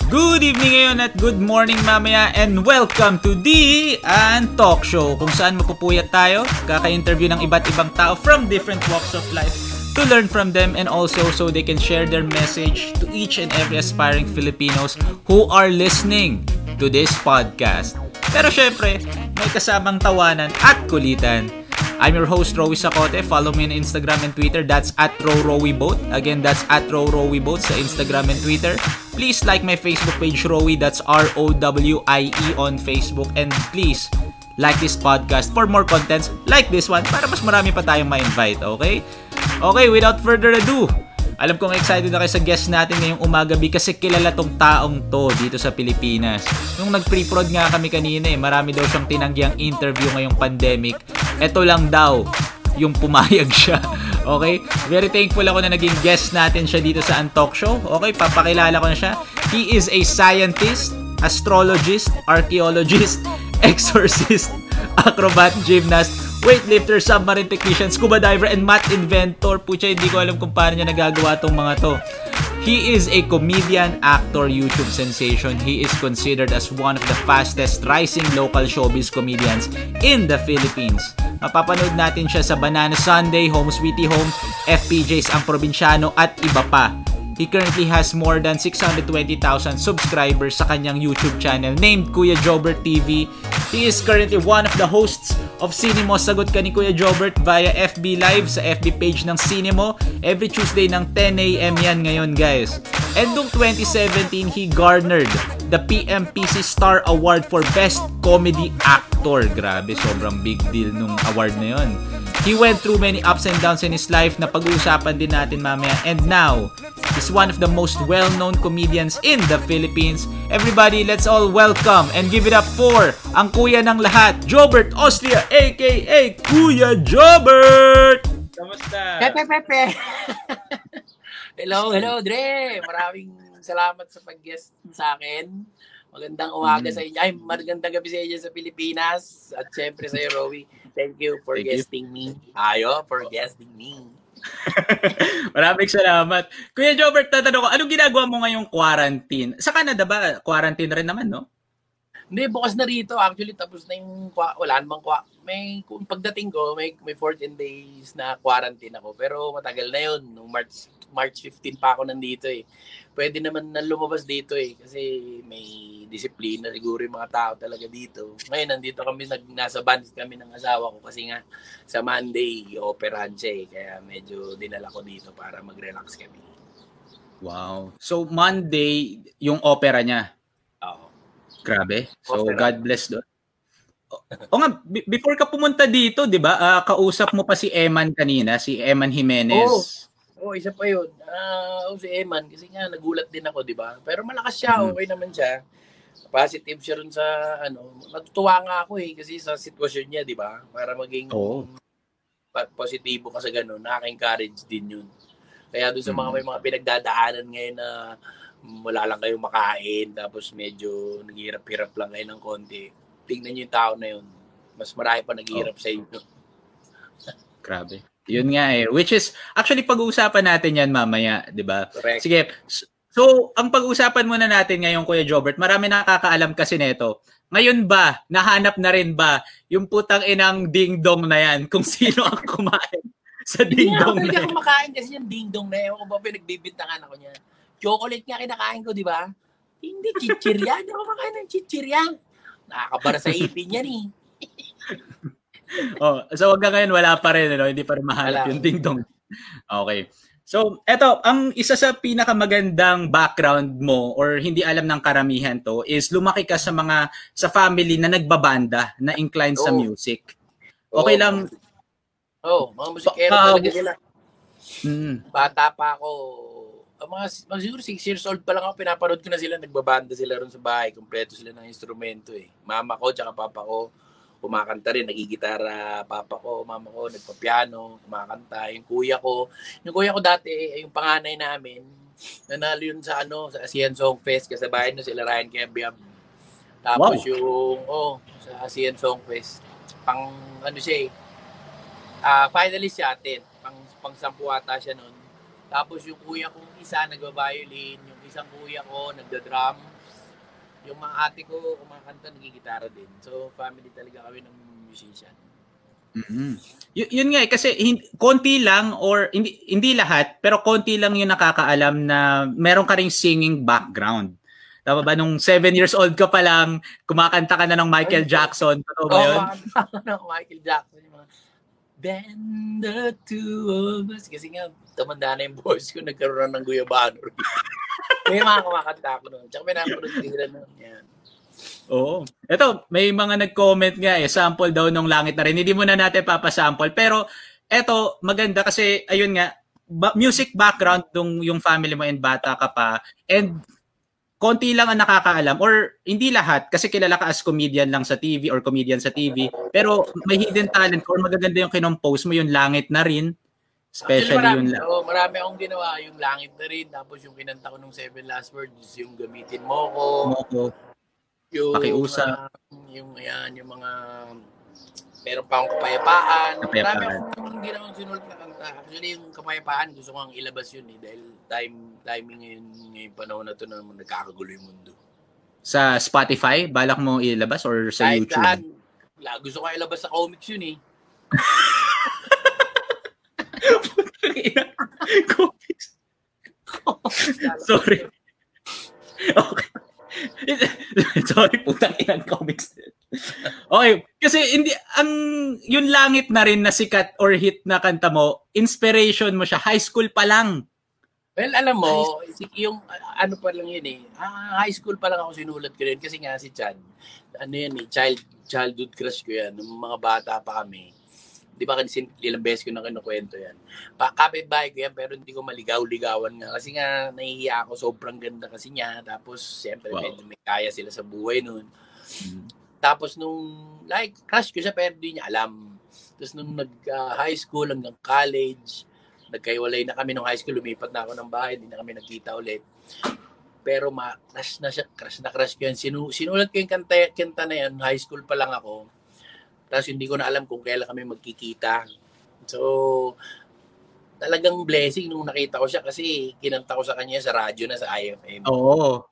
Good evening ngayon at good morning mamaya and welcome to the Talk Show kung saan mapupuyat tayo, kaka-interview ng iba't ibang tao from different walks of life to learn from them and also so they can share their message to each and every aspiring Filipinos who are listening to this podcast. Pero syempre, may kasamang tawanan at kulitan. I'm your host, Rowie Sacote. Follow me on Instagram and Twitter. That's at RowRowieBoat. Again, that's at RowRowieBoat sa Instagram and Twitter. Please like my Facebook page, Rowie. That's ROWIE on Facebook. And please like this podcast for more contents like this one para mas marami pa tayong ma-invite, okay? Okay, without further ado, alam kong excited na kayo sa guest natin ngayong umagabi kasi kilala tong taong to dito sa Pilipinas. Nung nag-pre-prod nga kami kanina marami daw siyang tinanggiang interview ngayong pandemic. Ito lang daw yung pumayag siya. Okay? Very thankful ako na naging guest natin siya dito sa Talk Show. Okay? Papakilala ko na siya. He is a scientist, astrologist, archaeologist, exorcist, acrobat, gymnast, weightlifter, submarine technician, scuba diver, and math inventor. Pucha, hindi ko alam kung paano niya nagagawa tong mga to. He is a comedian, actor, YouTube sensation. He is considered as one of the fastest rising local showbiz comedians in the Philippines. Mapapanood natin siya sa Banana Sunday, Home Sweetie Home, FPJs Ang Probinsyano, at iba pa. He currently has more than 620,000 subscribers sa kanyang YouTube channel named Kuya Jobert TV. He is currently one of the hosts of Cinemo Sagot Ka ni Kuya Jobert via FB Live sa FB page ng Cinemo. Every Tuesday ng 10 a.m. yan ngayon, guys. And noong 2017, he garnered the PMPC Star Award for Best Comedy Actor. Grabe, sobrang big deal nung award na yun. He went through many ups and downs in his life na pag-uusapan din natin mamaya. And now, he's one of the most well-known comedians in the Philippines. Everybody, let's all welcome and give it up for ang kuya ng lahat, Jobert Austria, aka Kuya Jobert! Kamusta? Pepe! Hello, Dre! Maraming salamat sa pag-guest sa akin. Magandang umaga sa inyo. Ay, magandang gabi sa inyo sa Pilipinas. At syempre sa iyo, Rowie. Thank you for guesting me. For guesting me. Maraming salamat. Kuya Jobert, tatanong ko, anong ginagawa mo ngayong quarantine? Sa Canada ba? Quarantine rin naman, no? Hindi, bukas na rito. Actually, tapos na yung wala namang kung pagdating ko, may 14 days na quarantine ako. Pero matagal na yun. Nung March 15 pa ako nandito eh. Pwede naman na lumabas dito eh. Kasi may disiplina siguro yung mga tao talaga dito. Ngayon, nandito kami, nasa band kami ng asawa ko kasi nga sa Monday, operahan siya eh. Kaya medyo dinala ko dito para mag-relax kami. Wow. So, Monday, yung opera niya? Oo. Grabe. So, opera. God bless doon. O nga, before ka pumunta dito, di ba, kausap mo pa si Eman kanina, si Eman Jimenez. Oo, isa pa yun. Si Eman, kasi nga nagulat din ako, di ba? Pero malakas siya, okay naman siya. Positive siya rin sa, natutuwa nga ako eh, kasi sa sitwasyon niya, di ba? Para maging positibo ka sa ganun, nakaka-encourage din yun. Kaya doon sa may mga pinagdadaanan ngayon na wala lang kayong makain, tapos medyo naghihirap-hirap lang kayo ng konti, tingnan niyo yung tao na yun. Mas marami pa naghihirap sa inyo. Grabe. Yun nga eh. Which is, actually pag-uusapan natin yan mamaya, di ba? Correct. Sige. So, ang pag-uusapan muna natin ngayon, Kuya Jobert, marami nakakaalam kasi neto. Ngayon ba, nahanap na rin ba yung putang inang ding-dong na yan kung sino ang kumain sa ding-dong na yan? Hindi ako makain kasi yung ding-dong na yan. Ewan ko ba pinagbibintangan ako niya. Chocolate nga kinakain ko, di ba? Hindi, chichirya. Hindi ako makain ng chichirya. Nakakabara sa ipin yan eh. So hanggang ngayon wala pa rin, hindi pa rin mahanap yung ding-dong. Okay. So, eto, ang isa sa pinakamagandang background mo or hindi alam ng karamihan to is lumaki ka sa family na nagbabanda, na inclined sa music. Okay lang. Mga musikero talaga sila. Bata pa ako. Siguro 6 years old pa lang ako, pinapanood ko na sila, nagbabanda sila ron sa bahay, kumpleto sila ng instrumento eh. Mama ko tsaka papa ko, kumakanta rin, nagigitara, papa ko, mama ko, nagpapiano, kumakanta. Yung kuya ko dati, yung panganay namin, nanalo yun sa ASEAN Song Fest, kasabayan na sila Ryan Kebiab. Tapos sa ASEAN Song Fest, finalist siya atin, pang 10 ata siya nun. Tapos yung kuya kong isa nagba-violin, yung isang kuya ko nagda-drum, Yung mga ate ko, kumakanta, nagigitara din. So, family talaga kami ng musician. Mm-hmm. Yun nga kasi konti lang or hindi lahat pero konti lang yung nakakaalam na meron ka ring singing background. Tama ba nung 7 years old ka pa lang kumakanta ka na ng Michael Jackson? Totoo ba yun? Kumakanta ng Michael Jackson yung mga Then the two of us. Kasi nga, tumanda na yung voice ko, nagkaroon ng guyabano. May mga kumakanta ako noon. Tsaka may napanood nila noon. Yan. Oo. Ito, may mga nag-comment nga sample daw nung Langit na Rin. Hindi muna natin papasample. Pero, ito, maganda kasi, ayun nga, music background nung yung family mo and bata ka pa. And, konti lang ang nakakaalam. Or, hindi lahat. Kasi kilala ka as comedian lang sa TV or comedian sa TV. Pero, may hidden talent or magaganda yung kinompose mo, yung Langit na Rin. Especially marami, yun. Marami akong ginawa. Yung Langit na Rin. Tapos yung kinanta ko nung 7 Last Words, yung Gamitin Mo Ko. Yung Pakiusap. Yung mga meron pa akong kapayapaan. Marami akong hindi naman sinulat na kanta. Actually, yung kapayapaan, gusto kong ilabas yun dahil timing ngayon panahon na to na nagkakagulo yung mundo. Sa Spotify, balak mo ilabas or sa kahit YouTube? Saan, gusto ko ilabas sa comics yun Comics. Sorry. Okay. Sorry, putang inang comics. Okay, kasi yung Langit na Rin na sikat or hit na kanta mo, inspiration mo siya, high school pa lang. Well, alam mo, yung ano pa lang yun high school pa lang ako sinulat ko rin kasi nga si Chad, childhood crush ko yan, nung mga bata pa kami. Di ba kasi ilang beses ko na kinukwento yan. Kapit-bahay ko yan pero hindi ko maligaw-ligawan nga. Kasi nga nahihiya ako, sobrang ganda kasi niya. Tapos siyempre medyo may kaya sila sa buhay nun. Tapos nung crush ko siya pero hindi niya alam. Tapos nung nag-high school hanggang college, nagkaiwalay na kami nung high school, lumipat na ako ng bahay, hindi na kami nagkita ulit. Pero crush na siya, crush ko yan. Sinulat ko yung kanta na yan, high school pa lang ako. Tapos hindi ko na alam kung kailan kami magkikita. So, talagang blessing nung nakita ko siya kasi kinanta ko sa kanya sa radyo na sa IFM. Oo.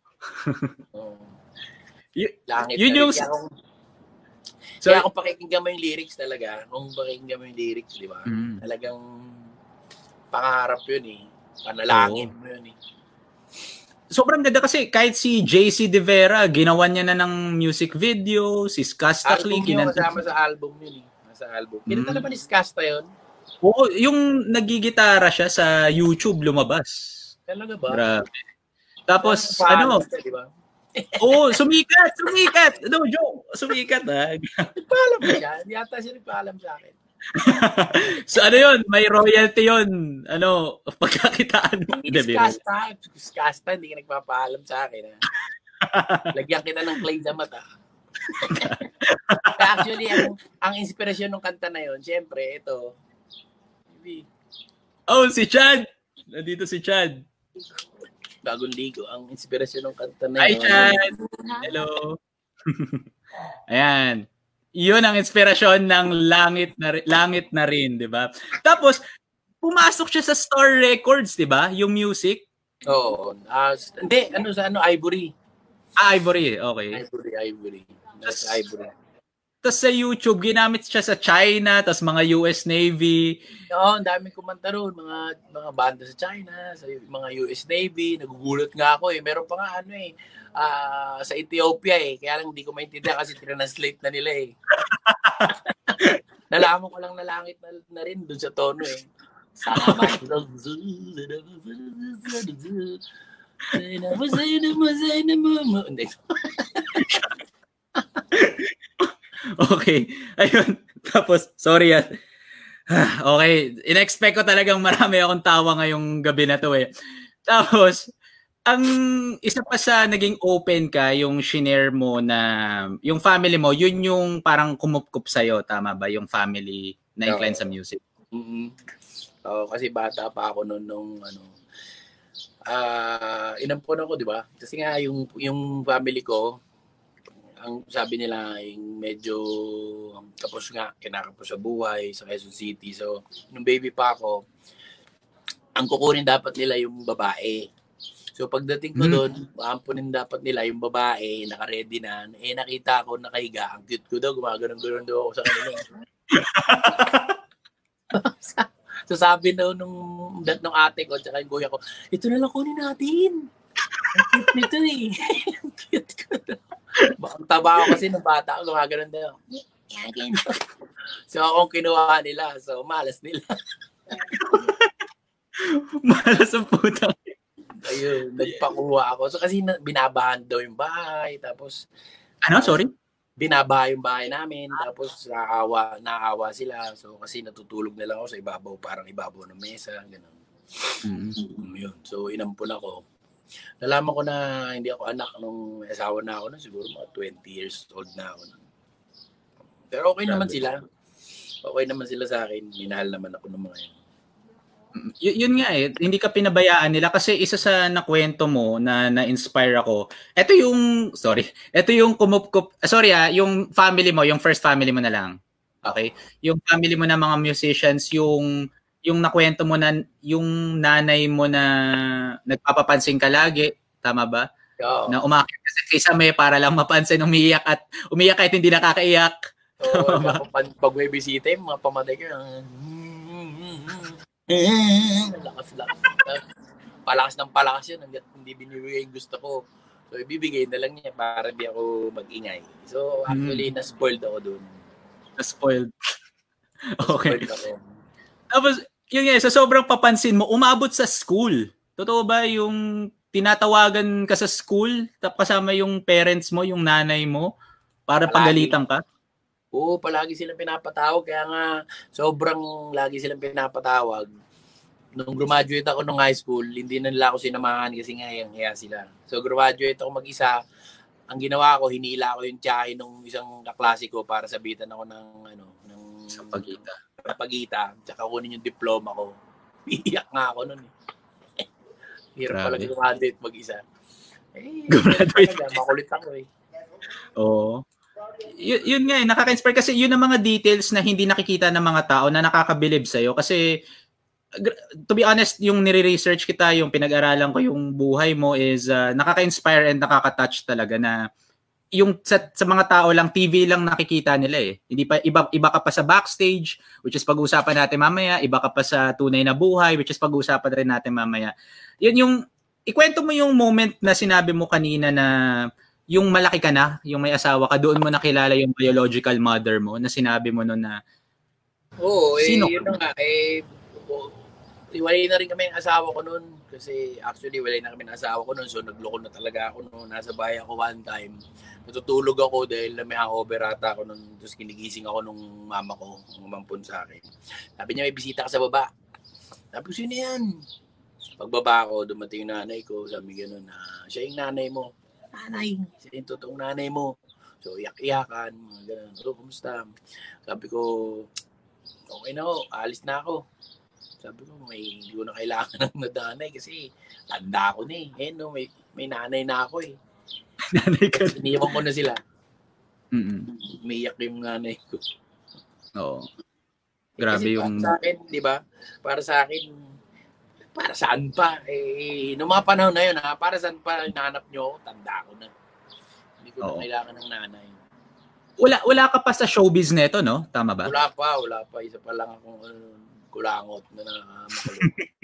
Langit yun na yung... Kaya kung pakikinggan mo yung lyrics talaga, di ba? Talagang pangarap yun panalangin mo yun Sobrang ganda kasi kahit si JC De Vera, ginawa niya na ng music video, si Skasta Kling. Kasama sa album yun Sa album. Kinanta na ba ni Skasta yun? Oo, yung nagigitara siya sa YouTube lumabas. Talaga ba? Grabe. Tapos, diba? Oo, sumikat. No, joke. Sumikat Nagpaalam ba siya? Hindi ata siya nagpaalam sa akin. So yun, may royalty yun. Pagkakitaan mo. Skasta, hindi ka nagpapaalam sa akin. Lagyan kita ng clay sa mata. Actually, ang inspirasyon ng kanta na yun, siyempre, ito. Si Chad. Nandito si Chad. Bagong ligo. Ang inspirasyon ng kanta na Hi, yun. Chad. Hello. Ayan. Yun ang inspirasyon ng Langit na Rin, di ba? Tapos, pumasok siya sa Star Records, di ba? Yung music. Oo. Hindi, Ivory. Ivory, okay. Ivory. That's Ivory. Tapos sa YouTube, ginamit siya sa China, tapos mga US Navy. Oo, ang daming kumanta roon. Mga banda sa China, sa mga US Navy. Nagugulat nga ako Meron pa nga sa Ethiopia Kaya lang hindi ko maintindihan kasi translate na nila Nalaman ko lang na Langit na Rin dun sa tono Salamat. Okay. Ayun. Tapos, sorry Okay. In-expect ko talagang marami akong tawa ngayong gabi na to Tapos, ang isa pa sa naging open ka, yung shinare mo na, yung family mo, yun yung parang kumupkup sa'yo, tama ba? Yung family na inclined sa music. Kasi bata pa ako nung inampon ako, di ba? Kasi nga yung family ko, ang sabi nila yung medyo kinakapos sa buhay sa Quezon City. So, nung baby pa ako, ang kukunin dapat nila yung babae. So pagdating ko doon, ampunin dapat nila yung babae, naka-ready na. Nakita ko nakahiga, ang cute ko daw, gumagano'n daw ako sa kanila. So sabi daw nung ate ko, tsaka yung kuya ko, ito na lang kunin natin. Ang cute nito eh. Ang cute ko daw. Bakang taba ako kasi nung bata ko, gumagano'n daw. So akong kinuha nila, so malas nila. Malas ang putang. Ayun, nagpakuha ako. So kasi binabahan daw yung bahay, tapos Sorry? Binabaha yung bahay namin, tapos naawa sila. So kasi natutulog na lang ako sa ibabaw, parang ibabaw ng mesa, gano'n. Yun. So inampun ako. Nalaman ko na hindi ako anak nung asawa na ako na siguro mga 20 years old na ako. Pero okay naman sila. Okay naman sila sa akin. Minahal naman ako ng mga yun. Yun nga hindi ka pinabayaan nila kasi isa sa nakwento mo na na-inspire ako. Ito yung yung family mo, yung first family mo na lang. Okay? Yung family mo na mga musicians, yung nakwento mo na yung nanay mo na nagpapapansin ka lagi, tama ba? Na umakyat kasi kaysa may para lang mapansin, umiyak kahit hindi nakakaiyak. Pag may bisita, mga pamatay ko, palakas ng palakas yun hanggat hindi binibigay yung gusto ko. So ibibigay na lang niya para di ako mag-ingay. So actually na-spoiled ako doon. Na-spoiled. Okay. Tapos yun nga, sa sobrang papansin mo, umabot sa school. Totoo ba yung tinatawagan ka sa school tapos kasama yung parents mo, yung nanay mo para pagalitan ka? Oo, palagi silang pinapatawag. Kaya nga, sobrang lagi silang pinapatawag. Nung graduate ako nung high school, hindi na nila ako sinamahan kasi nga hiya sila. So, graduate ako mag-isa. Ang ginawa ko, hinila ko yung tiyahin nung isang kaklase ko para sabitan ako ng pagita. Tsaka kunin yung diploma ko. Iyak nga ako nun. Hirap pala graduate mag-isa. Makulit ako eh. Oo. Yun nga nakaka-inspire kasi yun ang mga details na hindi nakikita ng mga tao na nakakabilib sa'yo kasi to be honest, yung nire-research kita, yung pinag-aralan ko yung buhay mo is nakaka-inspire and nakaka-touch talaga na yung sa mga tao lang, TV lang nakikita nila eh. Hindi pa iba ka pa sa backstage, which is pag-uusapan natin mamaya, iba ka pa sa tunay na buhay, which is pag-uusapan rin natin mamaya. Yun yung ikwento mo yung moment na sinabi mo kanina na yung malaki ka na, yung may asawa ka, doon mo nakilala yung biological mother mo na sinabi mo noon na sino yun nga, iwalay na rin kami ng asawa ko noon kasi actually walay na kami ng asawa ko noon, so nagloko na talaga ako noon. Nasa bahay ako one time, natutulog ako dahil may hangover ata ako noon, tapos kinigising ako nung mama ko, umampun sa akin. Sabi niya may bisita ka sa baba. Sabi ko, sino yan? Pagbaba ko, dumating yung nanay ko, sabi gano'n na siya yung nanay mo. Nanay, siya yung totoong nanay mo. So, iyak-iyakan, mga gano'n. So, kumusta? Sabi ko, okay na ako, alis na ako. Sabi ko, hindi ko na kailangan ng nanay kasi tanda ako na eh. No, may nanay na ako eh. Nanay ka. Iniwan ko na sila. Umiyak yung nanay ko. Oo. Grabe kasi yung... Sa akin, di ba? Para sa akin, para saan pa? Noong mga panahon na yun, para saan pa hinahanap nyo ako? Tanda ko na. Hindi ko na kailangan ng nanay. Wala ka pa sa showbiz neto, no? Tama ba? Wala pa. Isa pa lang akong kulangot na nakamakulit.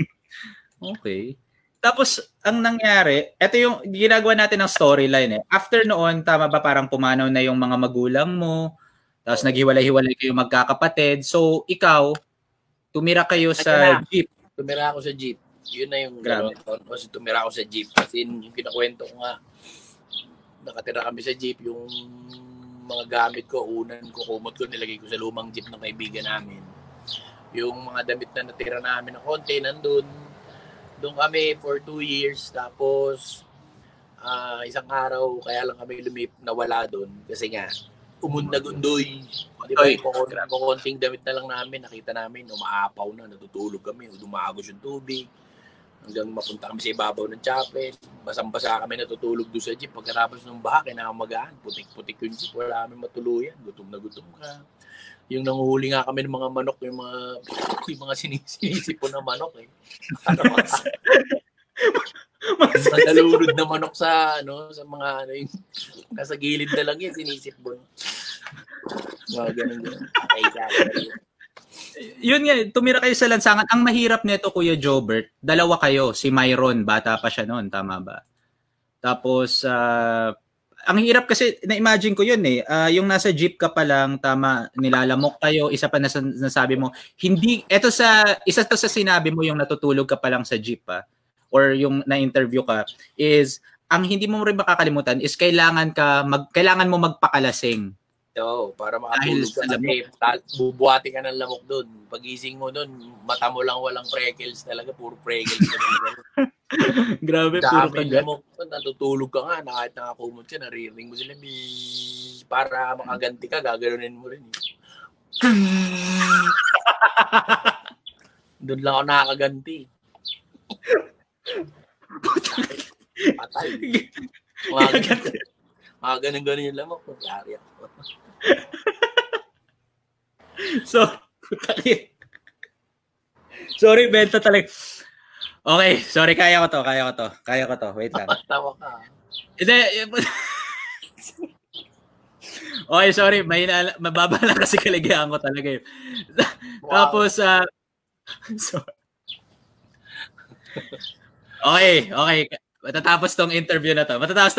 Okay. Tapos, ang nangyari, ito yung ginagawa natin ng storyline eh. After noon, tama ba parang pumanaw na yung mga magulang mo, tapos naghiwalay-hiwalay kayo magkakapatid. So, ikaw, tumira kayo sa jeep. Tumira ako sa jeep. Yun na yung dalawang taon kasi tumira ako sa jeep. Kasi yung kinakwento ko nga, nakatira kami sa jeep, yung mga gamit ko, unan ko, kumot ko, nilagay ko sa lumang jeep ng kaibigan namin. Yung mga damit na natira namin ng konti, nandun. Doon kami for 2 years. Tapos, isang araw, kaya lang kami nawala doon. Kasi nga, umundag-undoy. Di ba, konting damit na lang namin, nakita namin, umaapaw na, natutulog kami, dumagos yung tubig. Hanggang mapunta kami sa ibabaw ng chapel. Basang-basa kami natutulog doon sa jeep. Pagkatapos ng baha, kinakamagaan. Putik-putik yung jeep. Wala kami matuluyan. Gutom na gutom ka. Yung nanguhuli nga kami ng mga manok, yung mga sinisipon na manok eh. Mga nalulod na manok sa mga yung nasa gilid na lang yan, sinisip mo. Mga ganun. Yun nga, tumira kayo sa lansangan. Ang mahirap nito, Kuya Jobert, dalawa kayo. Si Myron, bata pa siya noon, tama ba? Tapos, ang hirap kasi, na-imagine ko yun eh. Yung nasa jeep ka pa lang, tama, nilalamok kayo, isa pa nasabi mo, isa to sa sinabi mo yung natutulog ka pa lang sa jeep or yung na-interview ka, is, ang hindi mo rin makakalimutan is kailangan mo magpakalasing. Para makatulog ka kasi bubuhati ka ng lamok doon. Pagising mo doon, mata mo lang walang freckles talaga, puro freckles. Grabe, puro kagat. Natutulog ka nga, kahit nakakumot ka, naririnig mo sila, para makaganti ka, gaganunin mo rin. Doon lang ako nakakaganti. Patay. Mga ganun-ganun yung lamok. Yari ako. Sorry, benta talaga. Okay, sorry, kaya ko to. Wait lang. Tawa ka. Hindi. Okay, sorry, mababa lang kasi kaligayahan ko talaga. Wow. Tapos, okay. Matatapos tong interview na to.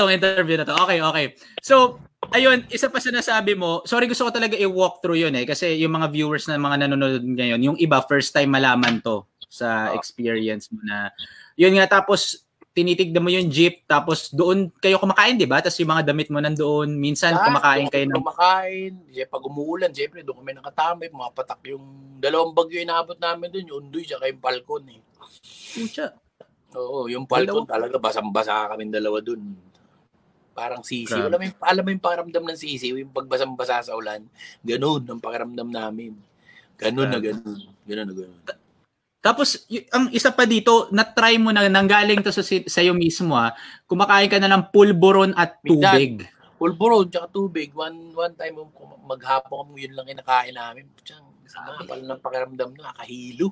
Okay. So, ayun, isa pa sa nasabi mo, sorry, gusto ko talaga i-walk through yun kasi yung mga viewers na mga nanonood ngayon, yung iba, first time malaman to sa experience mo na, yun nga, tapos tinitignan mo yung jeep, tapos doon kayo kumakain, di ba? Tapos yung mga damit mo nandoon, minsan kumakain kayo ng... Pag umuulan, siyempre, doon kami nakatambay, mapatak yung dalawang bagyo inaabot namin doon, yung Undoy, tsaka yung Falcon eh. Pucha. Oo, yung Falcon talaga, basang-basa kami dalawa doon. Parang sisi. Alam mo yung pakiramdam ng sisi, yung pagbasang-basa sa ulan, ganun ang pakiramdam namin. Ganun na ganun. Tapos, ang isa pa dito, na-try mo na, nanggaling to sa'yo mismo kumakain ka na ng pulburon at tubig. Pulburon, tsaka tubig. One time, maghapon kami, yun lang kinakain namin. Sama pala ng pakiramdam na, nakahilo.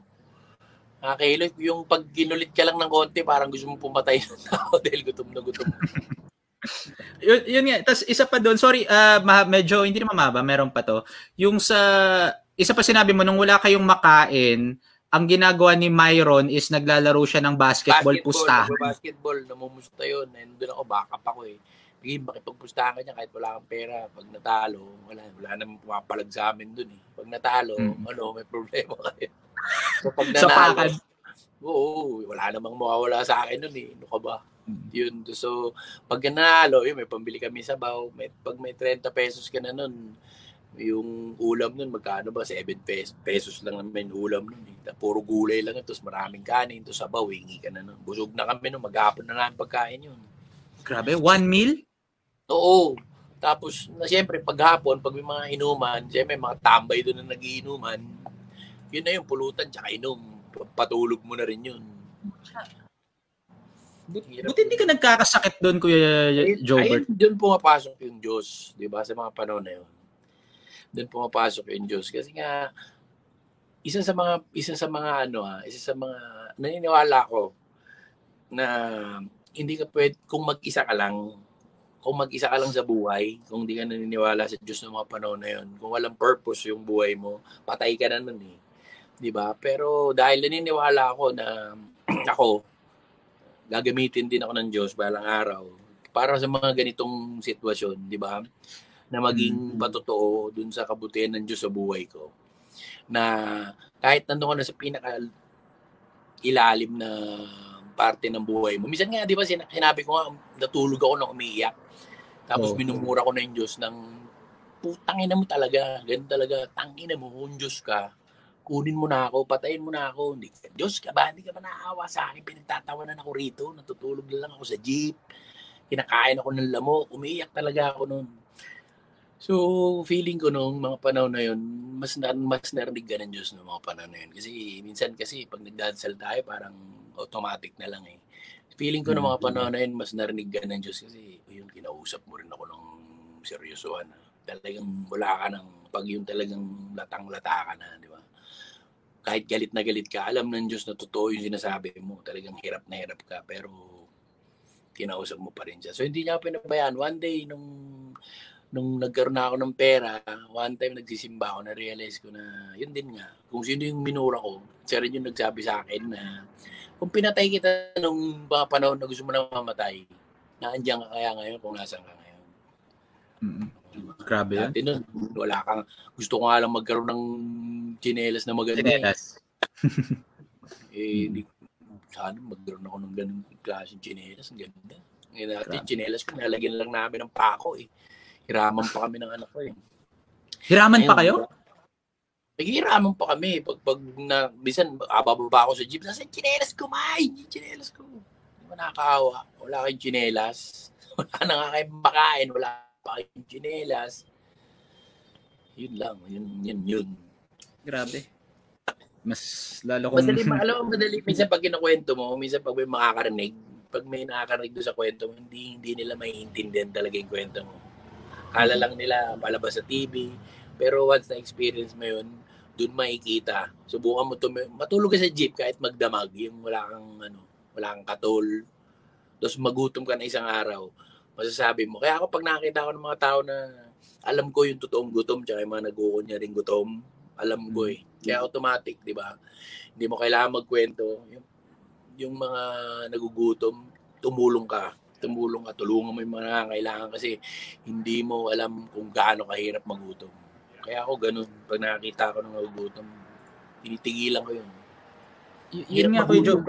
Yung pag ginulit ka lang ng konti, parang gusto mong pumatay ng tao dahil gutom na gutom. Yun nga. Tapos isa pa doon, sorry, medyo hindi naman mababa, meron pa to. Yung isa pa sinabi mo, nung wala kayong makain, ang ginagawa ni Myron is naglalaro siya ng basketball pustahan. Basketball, namumusta yun. Nandun ako, backup ako eh. Makipagpustahan ka niya kahit wala kang pera. Pag natalo, wala namang pumapalag sa amin dun eh. Pag natalo, may problema kayo. So pag nanalo, wala namang mawawala sa akin nun eh. Ano ka ba? Yun. So, pag nanalo, may pambili kami sabaw. Pag may 30 pesos ka na nun, yung ulam nun, magkano ba? 7 pesos lang naman ulam nun. Puro gulay lang. Tapos maraming kanin. Tapos sabaw, hingi ka na nun. Busog na kami nun. Maghapon na namin pagkain yun. Grabe, 1 meal? Oo. Tapos, siyempre, paghapon, pag may mga inuman, siyempre, mga tambay doon na nagiinuman, yun na yung pulutan, tsaka inom. Patulog mo na rin yun. Buti hindi ka nagkakasakit doon, Kuya Jobert. Doon pumapasok yung Diyos, di ba, sa mga panahon na yun. Doon pumapasok yung Diyos. Kasi nga, isa sa mga naniniwala ko na hindi ka pwede, kung mag-isa ka lang sa buhay, kung hindi ka naniniwala sa Diyos ng mga panahon na yun, kung walang purpose yung buhay mo, patay ka na nun eh. Di ba? Pero dahil naniniwala ako na ako, gagamitin din ako ng Diyos balang araw para sa mga ganitong sitwasyon, di ba? Na maging patotoo dun sa kabutihan ng Diyos sa buhay ko. Na kahit nandun ko na sa pinaka-ilalim na parte ng buhay mo. Minsan nga, di ba, sinabi ko nga, natulog ako nang umiiyak. Tapos minumura ko na yung Diyos ng, putangina mo talaga, ganun talaga, tangina mo, kung Diyos ka, kunin mo na ako, patayin mo na ako. Diyos ka ba? Hindi ka ba naawa sa akin? Pinagtatawanan ako rito, natutulog na lang ako sa jeep, kinakain ako ng lamok, umiiyak talaga ako noon. So, feeling ko nung mga panahon na yun, mas narinig ka ng Diyos nung mga panahon na yun. Kasi minsan pag nagdadasal tayo, parang automatic na lang eh. Feeling ko nung mga panahon na yun, mas narinig ka ng Diyos kasi yun, kinausap mo rin ako ng seryosohan. Talagang wala ka ng, pag yun talagang latang-lata ka na, di ba? Kahit galit na galit ka, alam ng Diyos na totoo yung sinasabi mo. Talagang hirap na hirap ka, pero kinausap mo pa rin siya. So, hindi niya ako pinabayaan. One day, nung nagkaroon na ako ng pera, one time nagsisimba ako, na-realize ko na, yun din nga, kung sino yung minura ko, siya rin yung nagsabi sa akin na, kung pinatay kita nung mga panahon na gusto mo na mamatay, naandiyan ka kaya ngayon kung nasan ka ngayon. Grabe yan. Dati nun, wala kang, gusto ko nga lang magkaroon ng tsinelas na maganda. Tsinelas. Sana magkaroon ako ng ganun klaseng tsinelas, ang ganda. Ngayon natin, tsinelas ko, nalagyan lang namin ng pako eh. Hiraman pa kami ng anak ko eh. Hiraman pa kayo? Naghihiraman pa kami. Pag bisan, bababa ako sa jeep, nasa tsinelas ko, May! Tsinelas ko. Hindi mo nakakawa. Wala kayong tsinelas. Wala na nga kayong makain. Wala pa kayong tsinelas. Yun lang. Yun. Grabe. Mas lalo kong... Madali. Minsan pag kinukwento mo, minsan pag may makakarinig, pag may nakakarinig doon sa kwento mo, hindi nila maiintindihan talaga yung kwento mo. Kala lang nila palabas sa TV. Pero once na-experience mo yun, doon makikita. Subukan mo matulog ka sa jeep kahit magdamag, yung wala kang katol. Tapos magutom ka na isang araw. Masasabi mo. Kaya ako pag nakakita ko ng mga tao na alam ko yung totoong gutom tsaka yung mga nag-uunyaring gutom, alam ko eh. Kaya automatic, di ba? Hindi mo kailangan magkwento. Yung mga nagugutom, tumulong ka, tulungan mo yung mga nangangailangan kasi hindi mo alam kung gaano kahirap magutom. Kaya ako ganun, pag nakakita ko ng nagugutom, tinitigilan ko yun. Yun nga ko yung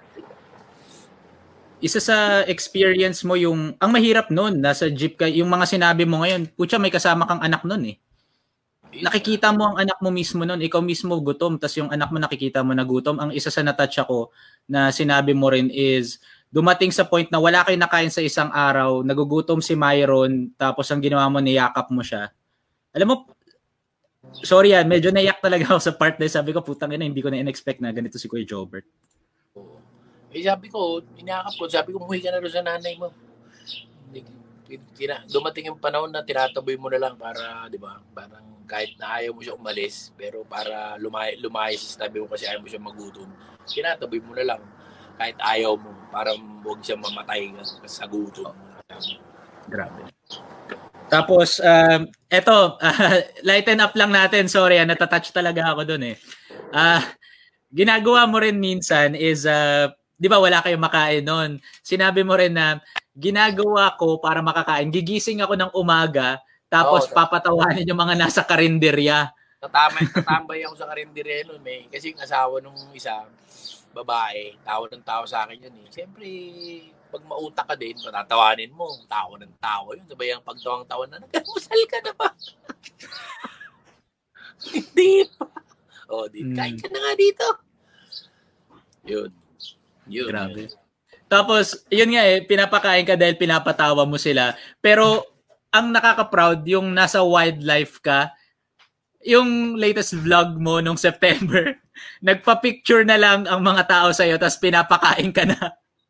isa sa experience mo yung, ang mahirap nun, nasa jeep ka, yung mga sinabi mo ngayon, putya may kasama kang anak nun eh. Nakikita mo ang anak mo mismo nun, ikaw mismo gutom, tas yung anak mo nakikita mo na gutom. Ang isa sa natouch ako na sinabi mo rin is, dumating sa point na wala kayo nakain sa isang araw, nagugutom si Myron, tapos ang ginawa mo, niyakap mo siya. Alam mo, sorry medyo naiyak talaga ako sa part na sabi ko, putang ina, hindi ko na in-expect na ganito si Kuya Jobert. Sabi ko, iniyakap ko, sabi ko, umuwi ka na rin sa nanay mo. Dumating yung panahon na tinataboy mo na lang para, di ba, parang kahit na ayaw mo siya umalis, pero para lumayas sa tabi mo kasi ayaw mo siya magutom, tinataboy mo na lang. Kahit ayaw mo, para huwag siya mamatay sa gutom. Grabe. Tapos, eto, lighten up lang natin. Sorry, natatouch talaga ako dun eh. Ginagawa mo rin minsan is, di ba wala kayong makain nun? Sinabi mo rin na, ginagawa ko para makakain. Gigising ako ng umaga, tapos papatawanin yung mga nasa karinderya. Tatambay ako sa karinderya nun eh. Kasi yung asawa nung isa, babae, tawa ng tao sa akin yun eh. Siyempre, pag mautak ka din, patatawanin mo, tawa ng tawa yun. Sabay ang pagtawang-tawa na, nagkamusal ka na ba? Hindi pa. Kain ka na nga dito. Yun. Grabe. Tapos, yun nga pinapakain ka dahil pinapatawa mo sila. Pero, ang nakaka-proud, yung nasa wildlife ka, yung latest vlog mo nung September, nagpa-picture na lang ang mga tao sa'yo, tapos pinapakain ka na.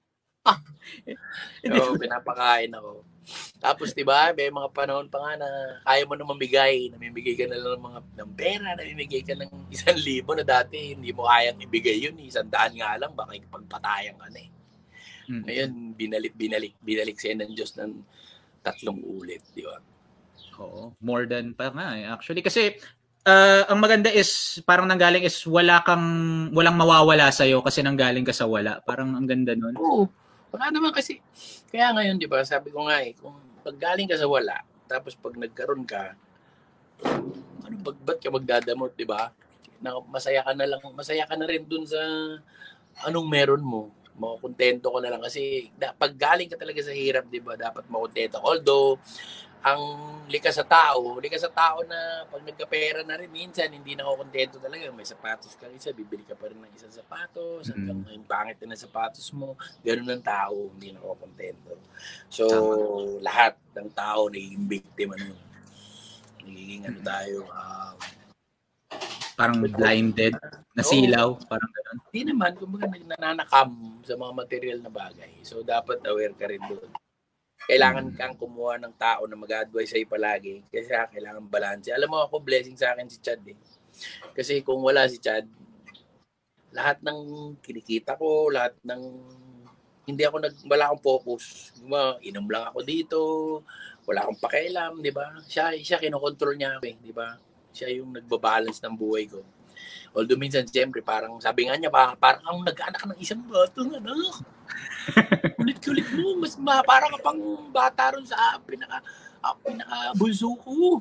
Pinapakain ako. Tapos, diba, may mga panahon pa nga na kaya mo na mamigay, namimigay ka na lang ng pera, namimigay ka ng 1,000 na dati, hindi mo kayang ibigay yun, 100 nga lang, baka ipagpatayan ka na eh. Ngayon, binalik sa'yo ng Diyos ng 3 ulit, di ba? Oo, more than pa nga eh. Actually, kasi ang maganda is, parang nanggaling is walang mawawala sa'yo kasi nanggaling ka sa wala. Parang ang ganda nun. Oo. Wala naman kasi. Kaya ngayon, di ba, sabi ko nga kung paggaling ka sa wala, tapos pag nagkaroon ka, ba't ka magdadamot, di ba? Masaya ka na rin dun sa anong meron mo. Makontento ko na lang kasi pag galing ka talaga sa hirap, di ba, dapat makontento. Although, ang likas sa tao na pag nagkapera na rin, minsan hindi na ako kontento talaga. May sapatos ka isa, bibili ka pa rin ng isang sapatos, hanggang yung pangit na sapatos mo, ganun ang tao, hindi na ako kontento. So, lahat ng tao nagiging biktima nun. Nagiging tayo, parang blinded, nasilaw, parang gano'n. Hindi naman, kumbaga nananakam sa mga material na bagay. So, dapat aware ka rin doon. Kailangan kang kumuha ng tao na mag-advise sa'yo palagi kasi kailangan balance. Alam mo ako, blessing sa akin si Chad eh. Kasi kung wala si Chad, lahat ng kinikita ko, lahat ng wala akong focus. Inom lang ako dito, wala akong pakialam, di ba? Siya kinokontrol niya ako, di ba? Siya yung nagbabalance ng buhay ko. Although minsan, siyempre, parang sabi nga niya, parang ang nag-anak ng isang batang anak. Kulit-kulit mo, parang ka pang bata ron sa pinaka-bunso ko.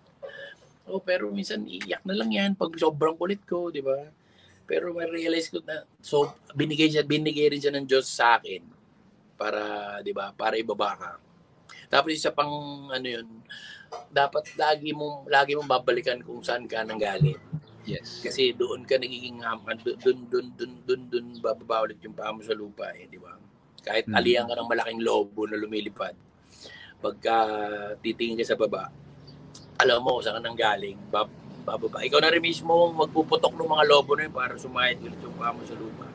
Pero minsan, iyak na lang yan pag sobrang kulit ko, di ba? Pero may realize ko na, so, binigay rin siya ng Diyos sa akin para, di ba, para ibaba ka. Tapos isa pang, yun, dapat lagi mong babalikan kung saan ka nanggaling. Yes. Kasi doon ka nagiging doon bababa ulit yung paa mo sa lupa, di ba? Kahit aliyan ka ng malaking lobo na lumilipad, pagka titingin ka sa baba, alam mo kung saan ka nanggaling, bababa. Ikaw na rin mismo magpuputok ng mga lobo na yun para sumayad ulit yung paa mo sa lupa.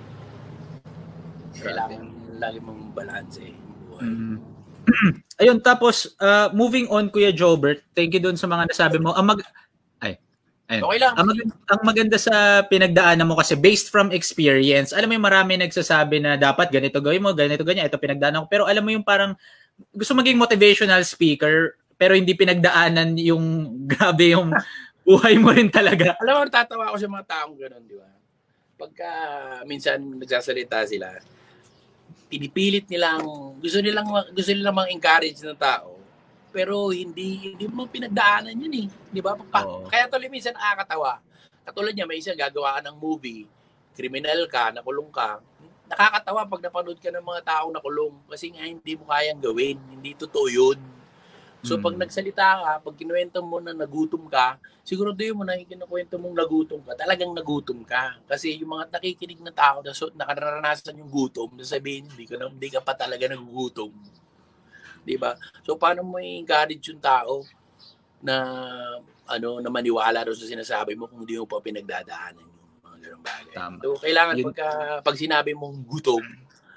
Kailangan lagi mong balance buhay. Ayun, tapos moving on, Kuya Jobert, thank you doon sa mga nasabi mo. Ayun. Okay lang. Ang maganda sa pinagdaanan mo kasi based from experience, alam mo yung marami nagsasabi na dapat ganito gawin mo, ganito ganyan, ito pinagdaanan ko. Pero alam mo yung parang gusto maging motivational speaker pero hindi pinagdaanan yung grabe yung buhay mo rin talaga. Alam mo, natatawa ako sa mga taong gano'n, di ba? Pagka minsan nagsasalita sila, pinipilit nilang, gusto nilang mang-encourage ng tao. Pero hindi mo pinagdaanan yun di ba? Kaya tuloy minsan nakakatawa. Katulad niya, may isang gagawa ka ng movie, kriminal ka, nakulong ka. Nakakatawa pag napanood ka ng mga taong nakulong kasi nga hindi mo kayang gawin. Hindi totoo yun. So pag nagsalita ka, pag kinuwento mo na nagutom ka, siguro doon mo na kinukwento mong nagutom ka, talagang nagutom ka. Kasi yung mga nakikinig na tao na nakararanasan yung gutom, sabihin, hindi ka pa talaga nagugutom. Diba? So paano mo i-encourage yung tao na na maniwala doon sa sinasabi mo kung hindi mo pa pinagdadaanan yung mga ganung bagay. Tama. So kailangan pag sinabi mong gutom,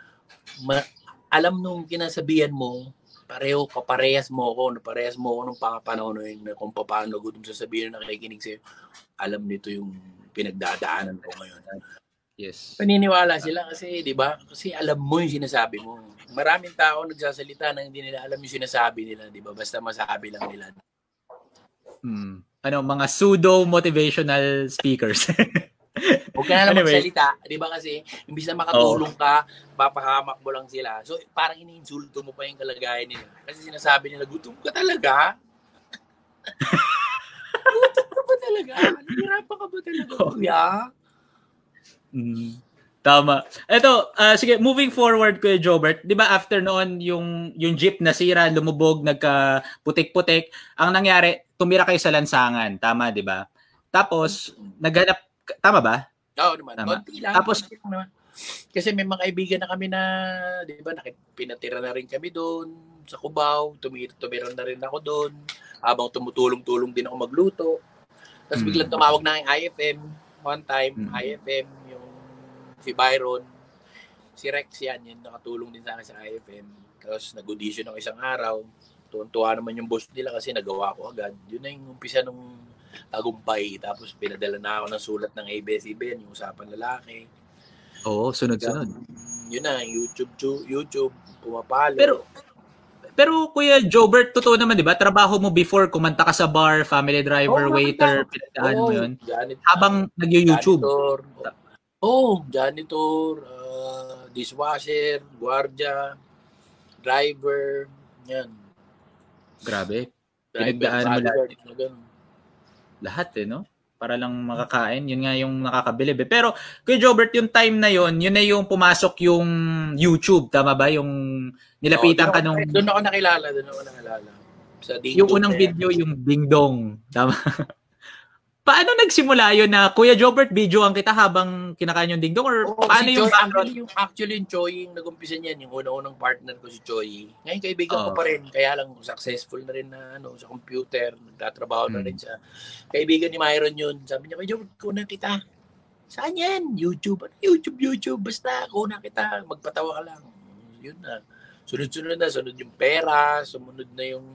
alam nung kinasabihan mo, parehas mo ako nung panahon na kung paano gutom sasabihin na nakikinig sa'yo, alam nito yung pinagdadaanan ko ngayon. Yes. Paniniwala sila kasi, di ba? Kasi alam mo yung sinasabi mo. Maraming tao nagsasalita na hindi nila alam yung sinasabi nila, di ba? Basta masabi lang nila. Mga pseudo-motivational speakers. Huwag ka na lang magsalita, di ba? Kasi imbis na makatulong ka, papahamak mo lang sila. So, parang iniinsulto mo pa yung kalagayan nila. Kasi sinasabi nila, gutom ka talaga? Gutom ka ba talaga? Nahirapan ka ba talaga, kuya? Tama. Ito, sige, moving forward, Kuya Jobert, di ba after noon, yung jeep nasira, lumubog, nagka-putik-putik, ang nangyari, tumira kayo sa lansangan. Tama, di ba? Tapos, naghanap, tama ba? Oo naman. Tama. Tapos, kasi may mga kaibigan na kami na, di ba, pinatira na rin kami doon sa Cubao, tumira na rin ako doon, habang tumutulong-tulong din ako magluto. Tapos biglang tumawag na yung IFM, one time, IFM, si Byron, si Rex yan nakatulong din sa akin sa IFM. Tapos nag-audition ako isang araw. Tuwan-tuwa naman yung boss nila kasi nagawa ko agad. Yun na yung umpisa nung tagumpay. Tapos pinadala na ako ng sulat ng ABS-CBN, yung Usapan Lalaki. Oo, sunod-sunod. Yun na, YouTube, pumapalo. Pero Kuya Jobert, totoo naman, di ba? Trabaho mo before, kumanta ka sa bar, family driver, waiter, pinagdaan mo yun. Habang nag-YouTube. Janitor, dishwasher, guardia, driver, yan. Grabe. Pinagdaan mo lahat. Lahat no? Para lang makakain. Yun nga yung nakakabilib. Pero, Kuya Jobert, yung time na yun na yung pumasok yung YouTube. Tama ba? Yung nilapitan ka nung... Doon ako nakilala. Sa Ding yung unang video, yung Ding Dong. Tama. Paano nagsimula yun na Kuya Jobert, videoan kita habang kinakain yung Ding Dong? Or paano yung background? Actually, yung Choi, yung nag-umpisa niyan, yung unang partner ko si Choi. Ngayon, kaibigan ko pa rin. Kaya lang, successful na rin na sa computer. Nagtatrabaho na rin siya. Kaibigan ni Myron yun. Sabi niya, Kuya Jobert, kunan kita. Saan yan? YouTube. YouTube. Basta, kunan kita. Magpatawa ka lang. Yun na. Sunod-sunod na. Sunod yung pera. Sumunod na yung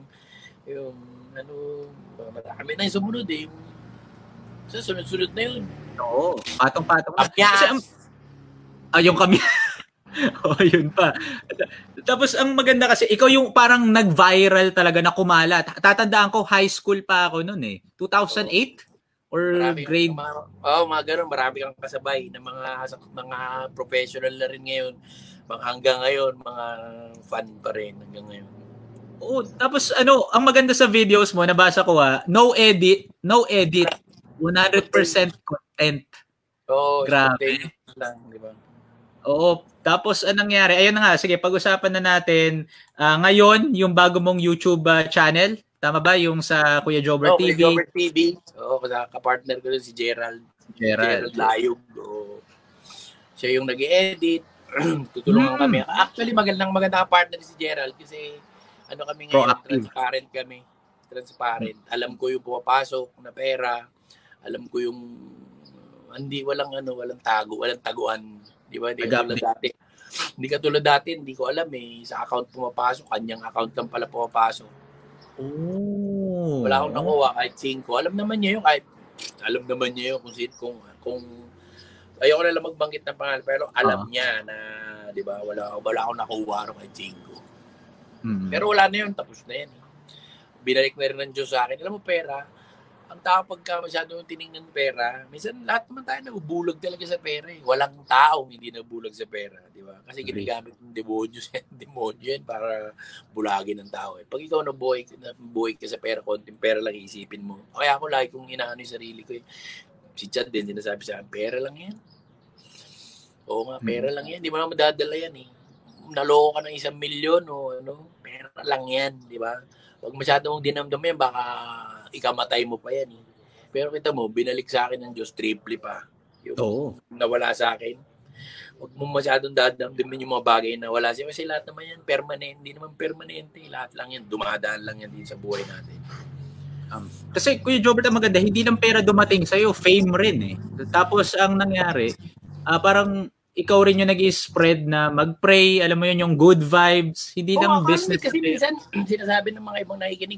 marami na yung sumunod eh. So, sunod-sunod na yun. Oo. Patong-patong na. Kasi, yung kami. Yun pa. Tapos ang maganda kasi, ikaw yung parang nag-viral talaga na kumalat. Tatandaan ko, high school pa ako noon eh. 2008? Or grade? Mga ganun. Marami kang kasabay na mga professional na rin ngayon. Hanggang ngayon, mga fan pa rin hanggang ngayon. Tapos ang maganda sa videos mo, nabasa ko no edit, 100% content. Grabe. Lang, di ba? Tapos anong nangyari? Ayun na nga, sige, pag-usapan na natin. Ngayon, yung bago mong YouTube channel, tama ba? Yung sa Kuya Jobber TV? Kuya Jobber TV. Kapartner ko doon si Gerald. Gerald Layog. Siya yung nag-edit. Tutulungan kami. Actually, magandang partner si Gerald kasi kami ngayon, transparent kami. Transparent. Alam ko yung pumapasok na pera. Alam ko yung walang tago, walang taguan. Di ba? Hindi katulad dati, hindi ko alam sa account pumapasok, kanyang account lang pala pumapasok. Wala akong nakuha kahit 5. Alam naman niya yun kung ayoko na lang magbanggit ng pangalan, pero alam niya na, di ba, wala akong nakuha kahit 5. Pero wala na yun, tapos na yan. Binalik na rin ng Diyos sa akin. Alam mo, pera, ang tao pagka masyado yung tinignan pera, minsan lahat naman tayo nabubulag talaga sa pera. Walang taong hindi nabubulag sa pera, di ba? Kasi ginagamit ng demonyo yan para bulagin ng tao. Pag ikaw nabuhay ka sa pera, konting pera lang isipin mo. Kaya ako lagi kong inaano yung sarili ko. Si Chad din, sinasabi sa akin, pera lang yan. Oo nga, pera lang yan. Di mo naman madadala yan Naloko ka ng 1 milyon pera lang yan, di ba? Pag masyado mong dinamdam yan, baka ikamatay mo pa yan. Pero kita mo, binalik sa akin ng Diyos triple pa. Yung nawala sa akin. Huwag mo masyadong dadamdamin yung mga bagay na wala siya. Kasi lahat naman yan, permanent. Hindi naman permanente. Lahat lang yan, dumadaan lang yan din sa buhay natin. Kasi Kuya Jobert, ang maganda, hindi lang pera dumating sa'yo, fame rin eh. Tapos ang nangyari, parang ikaw rin yung nag-i-spread na mag-pray, alam mo yun, yung good vibes, hindi lang business. Kasi minsan, sinasabi ng mga ibang nakikinig,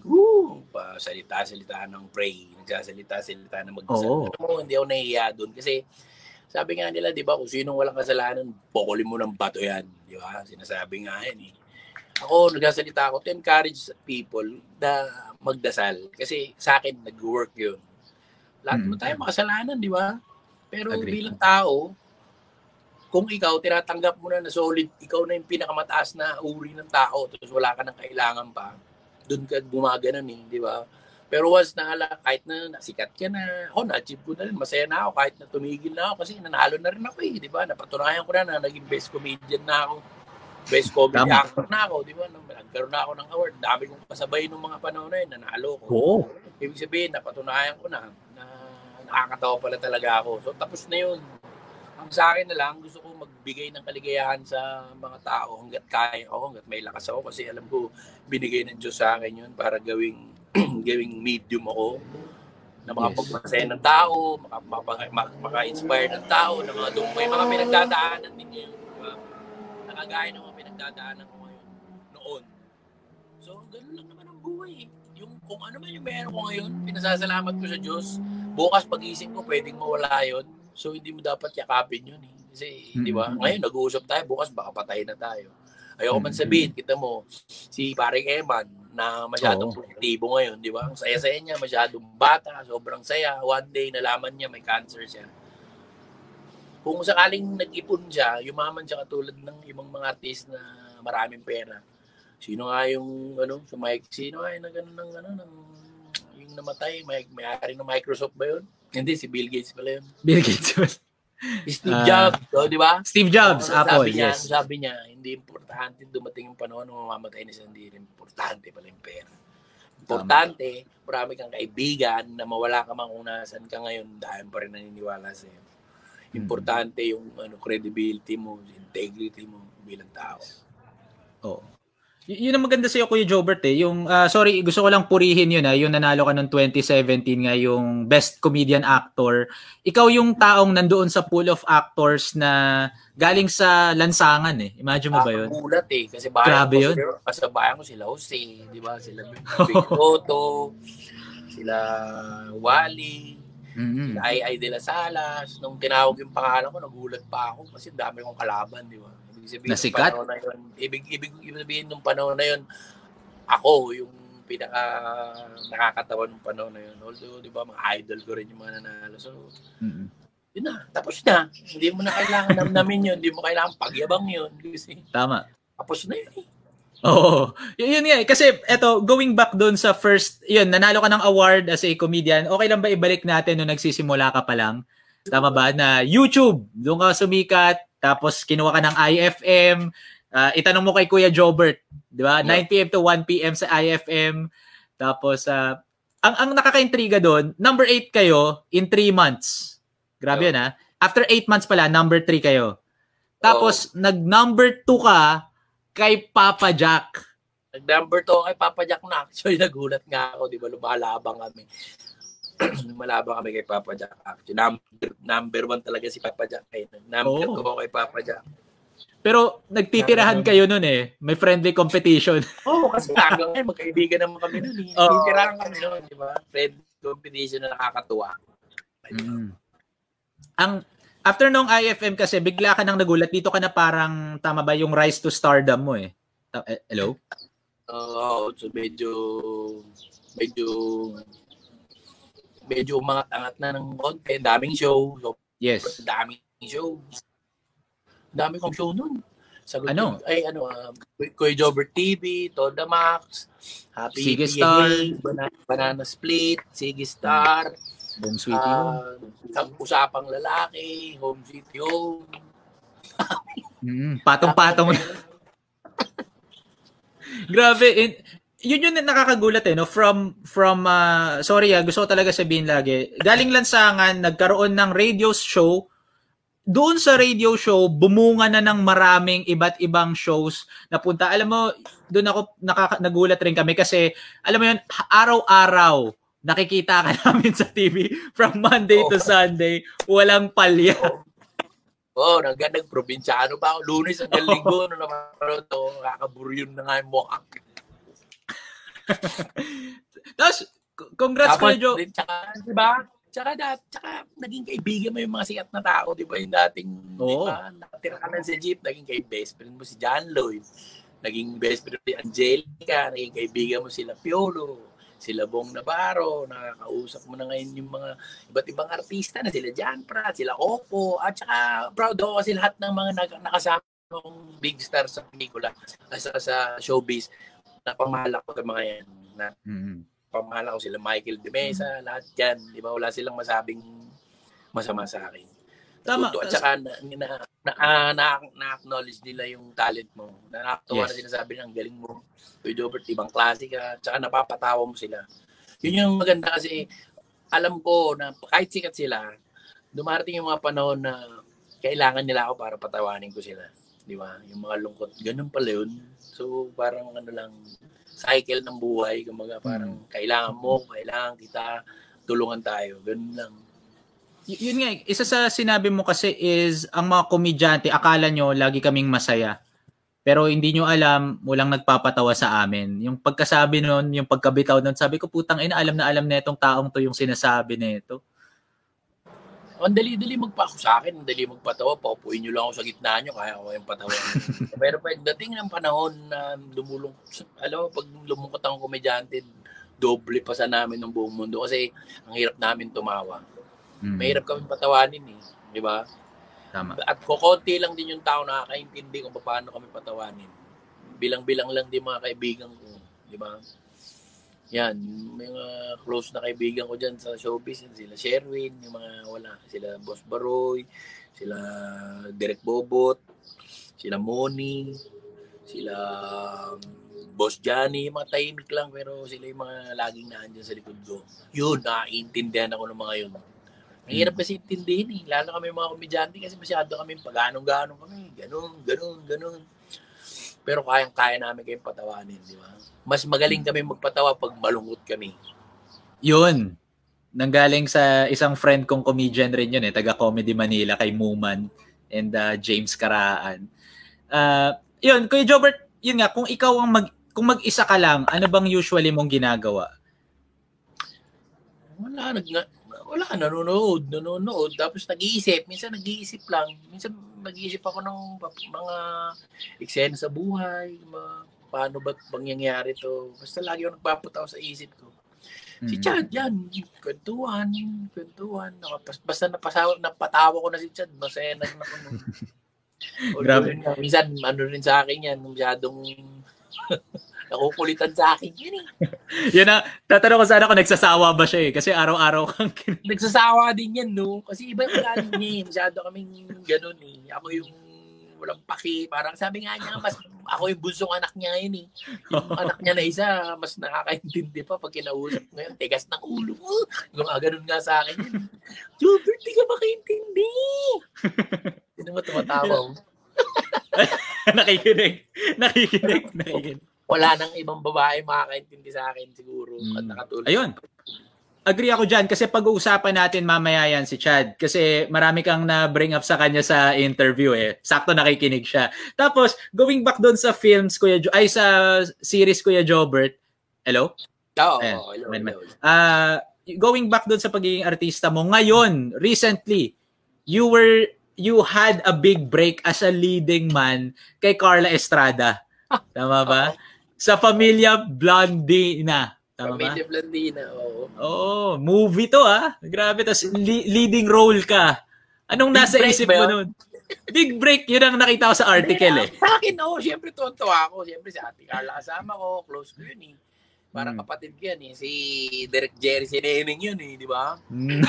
salita ng pray, nagsasalita na mag-dasal. Hindi ako nahihiya doon kasi sabi nga nila, di ba, kung sinong walang kasalanan, pukulin mo ng bato yan. Di ba? Sinasabi nga yan Ako, nagsasalita ako to encourage people na magdasal. Kasi sa akin, nag-work yun. Lahat mo tayo makasalanan, di ba? Pero bilang tao, kung ikaw, tinatanggap mo na solid, ikaw na yung pinakamataas na uri ng tao, tapos wala ka ng kailangan pa, doon ka gumaganon di ba? Pero once kahit na nasikat ka na, na-achieve ko na rin, masaya na ako, kahit na tumigil na ako, kasi nanalo na rin ako di ba? Napatunayan ko na naging best comedian na ako, best comedy actor na ako, di ba? Nagkaroon na ako ng award, dami kong kasabay nung mga panahon na yun, nanalo ko. Ibig sabihin, napatunayan ko na nakakatawa pala talaga ako. So, tapos na yun. Ang sa akin na lang, gusto ko magbigay ng kaligayahan sa mga tao hanggat kaya ako, hanggat may lakas ako. Kasi alam ko, binigay ng Diyos sa akin yun para gawing medium ako na makapagpasaya ng tao, maka-inspire ng tao, na may mga pinagdadaanan din yun. Nakagaya ng mga pinagdadaanan ko ngayon, noon. So, ganun lang naman ang buhay. Yung kung ano man yung meron ko ngayon, pinasasalamat ko sa Diyos. Bukas pag-ising ko, pwedeng mawala yun. So, hindi mo dapat yakapin yun Kasi, di ba? Ngayon, nag-uusap tayo. Bukas, baka patay na tayo. Ayoko man sabihin, kita mo, si paring Eman, na masyadong positibo ngayon, di ba? Ang saya-saya niya, masyadong bata, sobrang saya. One day, nalaman niya may cancer siya. Kung sakaling nag-ipon siya, yumaman siya katulad ng ibang mga artist na maraming pera. Sino nga yung, sino nga yung yung namatay, may-ari ng Microsoft ba yun? Hindi, si Bill Gates pala yun. Bill Gates yun. Steve Jobs, di ba? Steve Jobs, Apple, yes. Sabi niya, hindi importante dumating yung panahon na mamamatay na siya, hindi importante pala yung pera. Importante, marami kang kaibigan na mawala ka man kung nasan ka ngayon, dahil pa rin naniniwala sa'yo. Importante yung credibility mo, integrity mo bilang tao. Yun ang maganda sa'yo, Kuya Jobert Yung, sorry, gusto ko lang purihin yun yung nanalo ka noong 2017 nga, yung Best Comedian Actor. Ikaw yung taong nandoon sa pool of actors na galing sa lansangan Imagine mo ba yun? Gulat kasi bayan ko sila Jose, di ba? Sila Big Toto, sila Wally, sila Ay de la Salas. Nung tinawag yung pangalan ko, nagulat pa ako kasi dami kong kalaban, di ba? Ibig sabihin Nasikat? panahon na yun, ibig sabihin nung panahon na yun, ako yung pinaka nakakatawa ng panahon na yun. Although, di ba, mga idol ko rin yung mga nanalo. So, yun na, tapos na. Hindi mo na kailangan namnamin yun. Hindi mo kailangan pagyabang yun. Kasi, tama. Tapos na yun eh. Oo. Yun nga. Kasi, eto, going back doon sa first, yun, nanalo ka ng award as a comedian. Okay lang ba ibalik natin nung nagsisimula ka pa lang? Tama ba? Na YouTube, doon ka sumikat, tapos kinuha ka ng IFM, itanong mo kay Kuya Jobert, di ba? 9 p.m. to 1 p.m. sa IFM. Tapos, ang nakaka-intriga doon, number 8 kayo in 3 months. Grabe yun, ha? After 8 months pala, number 3 kayo. Tapos, nag-number 2 ka kay Papa Jack. Nag-number 2 kay Papa Jack na. Actually, nagulat nga ako, di ba? Lumalabang kami. Lumalabang kami kay Papa Jack. Actually, number 1 talaga si Papa Jack. Number 2 kay Papa Jack. Pero nagtitirahan kayo nun eh. May friendly competition. Kasi hanggang ngayon, magkaibigan naman kami nun eh. Nagtitirahan kami nun, di ba? Friendly competition na nakakatuwa. After nung IFM kasi, bigla ka nang nagulat. Dito ka na parang, tama ba, yung rise to stardom mo eh. Hello? So medyo umangat-angat na ng konti. Daming show. So, yes. Daming show. Dami kong show nun. Sagot ano? Kuya Jobert TV, Toda Max, Happy Sige Star, Banana Split, Sige Star, Home Sweet Home, Usapang Lalaki, Home Sweet Home. Patong-patong. Grabe. Yun yung nakakagulat eh, no? From sorry gusto ko talaga sabihin lagi. Galing Lansangan, nagkaroon ng radio show. Doon sa radio show, bumunga na ng maraming iba't ibang shows na punta. Alam mo, doon ako nagulat rin kami kasi, alam mo yun, araw-araw, nakikita ka namin sa TV from Monday to Sunday, walang palya. Nagprobinsyano pa ako. Lunes hanggang Linggo, naman ito, kakaburyon na nga yung mukha. Tapos, congrats ko na, Joe. Diba? Tsaka naging kaibigan mo yung mga sikat na tao, di ba? Yung dating, nakatira ka lang sa jeep, naging best friend mo si John Lloyd, naging best friend mo si Angelica, naging kaibigan mo sila Piolo, sila Bong Navarro, nakakausap mo na ngayon yung mga iba't ibang artista na sila Jan Prat, sila Oppo, at saka proud ako kasi lahat ng mga nakasama ng big stars sa pelikula, sa showbiz, napamahal ako sa mga yan. Pamahal ako sila Michael De Mesa, lahat yan. Di ba? Wala silang masabing masama sa akin. Tama. At saka na-acknowledge nila yung talent mo. Nakakatawa na sinasabi ng galing mo. Kuya Jobert, ibang klase ka. Tsaka napapatawa mo sila. Yun yung maganda kasi alam ko na kahit sikat sila, dumarating yung mga panahon na kailangan nila ako para patawanin ko sila. Di ba? Yung mga lungkot. Ganun pala yun. So parang cycle ng buhay, kumaga parang kailangan kita, tulungan tayo, ganun lang. Yun nga, isa sa sinabi mo kasi is, ang mga komedyante, akala nyo lagi kaming masaya. Pero hindi nyo alam, walang nagpapatawa sa amin. Yung pagkasabi nun, yung pagkabitaw nun, sabi ko, putang ina, alam na itong taong to yung sinasabi nito. Ang dali-dali magpako sa akin, ang dali magpatawa, paupuin nyo lang ako sa gitna nyo, kaya ako yung patawa. Pero dating ng panahon na pag lumungkot ang komedyante, doble pa sa namin ng buong mundo kasi ang hirap namin tumawa. Mahirap kami patawanin eh, di ba? Tama. At kukunti lang din yung tao nakakaintindi kung paano kami patawanin. Bilang-bilang lang din mga kaibigan ko, di ba? Yan, may mga close na kaibigan ko dyan sa showbiz, sila Sherwin, yung mga wala, sila Boss Baroy, sila Derek Bobot, sila Moni, sila Boss Johnny, mga tahimik lang pero sila yung mga laging naandyan sa likod ko. Yun, naiintindihan ako ng mga yun. Ang hirap kasi intindihin eh, lalo kami mga komedyante kasi masyado kami pag-anong-ganong kami, ganun. Pero kayang-kaya namin kayong patawanin, di ba? Mas magaling kami magpatawa pag malungkot kami. Yun. Nanggaling sa isang friend kong comedian rin yun taga Comedy Manila, kay Muman and James Karaan. Yun, Kuya Jobert, yun nga, kung ikaw kung mag-isa ka lang, ano bang usually mong ginagawa? Wala, nanonood. Tapos nag-iisip. Minsan nag-iisip lang. Minsan nag-iisip ako ng mga eksena sa buhay, paano ba mangyayari to. Basta lagi ako nagpapataw sa isip ko. Si Chad yan, kwentuhan. Basta napatawa ko na si Chad, masaya na ako nun. Grabe. Minsan, rin sa akin yan, masyadong nakukulitan sa akin yan eh. Yan na, tatanong ko sana kung nagsasawa ba siya eh. Kasi araw-araw kang nagsasawa din yan, no? Kasi iba yung galing niya eh. Masyado kaming ganun eh. Ako yung walang paki. Parang sabi nga niya, mas ako yung bunsong anak niya ngayon eh. Yung anak niya na isa, mas nakakaintindi pa pag kinausap ngayon. Tigas ng ulo mo. Yung ganun nga sa akin yun. Jobert, di ka makaintindi. Sino mo tumatawa? Nakikinig. Wala nang ibang babae makakaintindi sa akin siguro. At nakatulog. Ayun. Agree ako dyan kasi pag-uusapan natin mamaya yan si Chad kasi marami kang na-bring up sa kanya sa interview eh. Sakto nakikinig siya. Tapos, going back doon sa films, sa series Kuya Jobert. Hello? Oo. Hello. Going back doon sa pagiging artista mo, ngayon, recently, you had a big break as a leading man kay Carla Estrada. Tama ba? Sa Pamilya Blondina. Tama Pamilya ba? Blondina, oo. Oo, movie to Grabe, tas leading role ka. Anong Big nasa break isip ba mo yun? nun? Big break, yun ang nakita ko sa article eh. Sa akin, syempre tuwan-tuwa ako. Syempre si Ate Carla kasama ko, close ko yun eh. Parang kapatid ko yan eh. Si Derek Jerry Sineneng yun eh, di ba?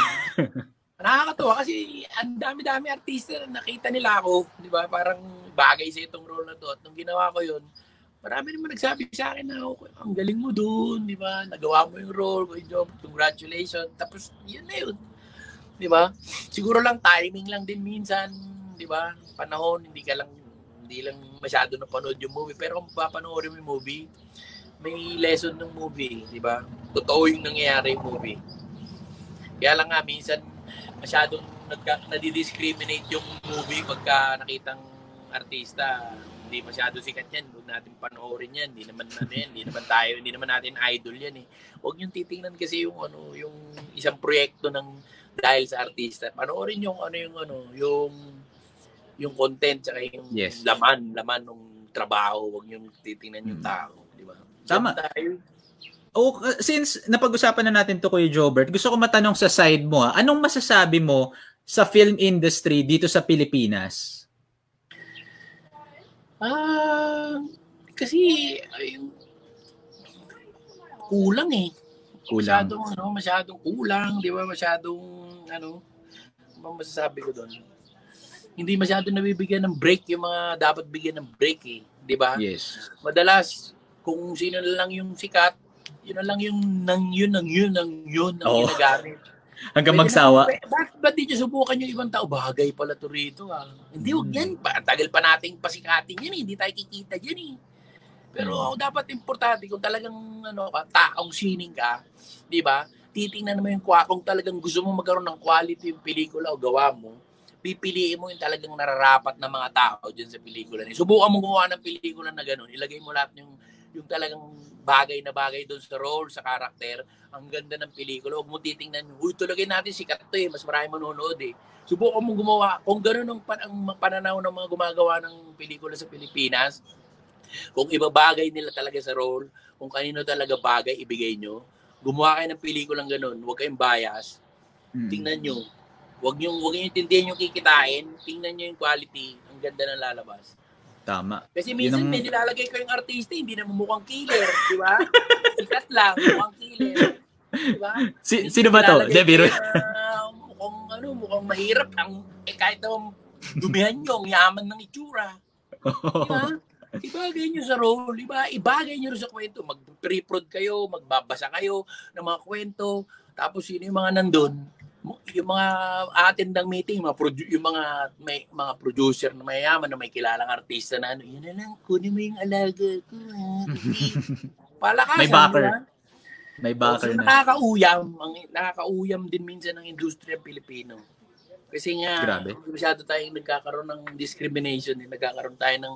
Nakakatuwa kasi ang dami-dami artista na nakita nila ako, di ba? Parang bagay sa itong role na to. At nung ginawa ko yun, marami naman nagsabi sa akin na ang galing mo doon, di ba? Nagawa mo yung role, good job, congratulations. Tapos yun na yun, di ba? Siguro lang timing lang din minsan, di ba? Panahon, hindi lang masyado napanood yung movie. Pero kung papanoorin mo yung movie, may lesson ng movie, di ba? Totoo yung nangyayari yung movie. Kaya lang nga, minsan, masyadong nadidiscriminate yung movie pagka nakitang artista. Hindi masyado sikat yan. Huwag natin panoorin yan. Hindi naman natin idol yan eh. Huwag yung titingnan kasi yung isang proyekto ng dahil sa artista. Panoorin yung content tsaka yung laman ng trabaho. Huwag yung titingnan yung tao, di ba? Tama. Since napag-usapan na natin to Kuya Jobert, gusto ko matanong sa side mo, anong masasabi mo sa film industry dito sa Pilipinas? Kasi kulang eh. Masyadong kulang, di ba? Ano masasabi ko doon? Hindi masyadong nabibigyan ng break yung mga dapat bigyan ng break eh, di ba? Yes. Madalas kung sino lang yung sikat, yun na lang yung ang ginagamit. Hanggang magsawa. Ba't di nyo subukan yung ibang tao? Bagay pala to rito. Hindi, huwag yan. Tagal pa nating pasikatin yan eh. Hindi tayo kikita yan eh. Pero dapat importante kung talagang taong sining ka, di ba? Titingnan mo yung kung talagang gusto mo magkaroon ng quality yung pelikula o gawa mo, pipiliin mo yung talagang nararapat na mga tao dyan sa pelikula. Subukan mo gumawa ng pelikula na gano'n. Ilagay mo lahat yung talagang bagay na bagay doon sa role, sa karakter. Ang ganda ng pelikula. Huwag mo titingnan, tulagay natin sikat to eh. Mas marami manonood eh. Subukan mo gumawa. Kung gano'n ang pananaw ng mga gumagawa ng pelikula sa Pilipinas, kung iba bagay nila talaga sa role, kung kanino talaga bagay, ibigay nyo. Gumawa kayo ng pelikulang gano'n. Huwag kayong bias. Tingnan nyo. Huwag nyo intindihan yung kikitain. Tingnan nyo yung quality. Ang ganda ng lalabas. Tama. Kasi minsan may nilalagay ko yung artista, hindi na mukhang killer, di ba? Sikat lang, mukhang killer. Di ba? Sino ba to? Debiro. Mukhang mahirap. Kahit naman dumihan nyo, ang yaman ng itsura. Di ba? Ibagay nyo sa role, di ba? Ibagay nyo rin sa kwento. Mag-pre-prod kayo, magbabasa kayo ng mga kwento. Tapos sino yung mga nandun? Yung mga attendang meeting, yung mga producer na mayayaman na may kilalang artista na yun na lang, kunin mo yung alaga ko. Palakasan. May backer. Diba? May backer na. Nakakauyam din minsan ng industriya Pilipino. Kasi nga, masyado tayong nagkakaroon ng discrimination, nagkakaroon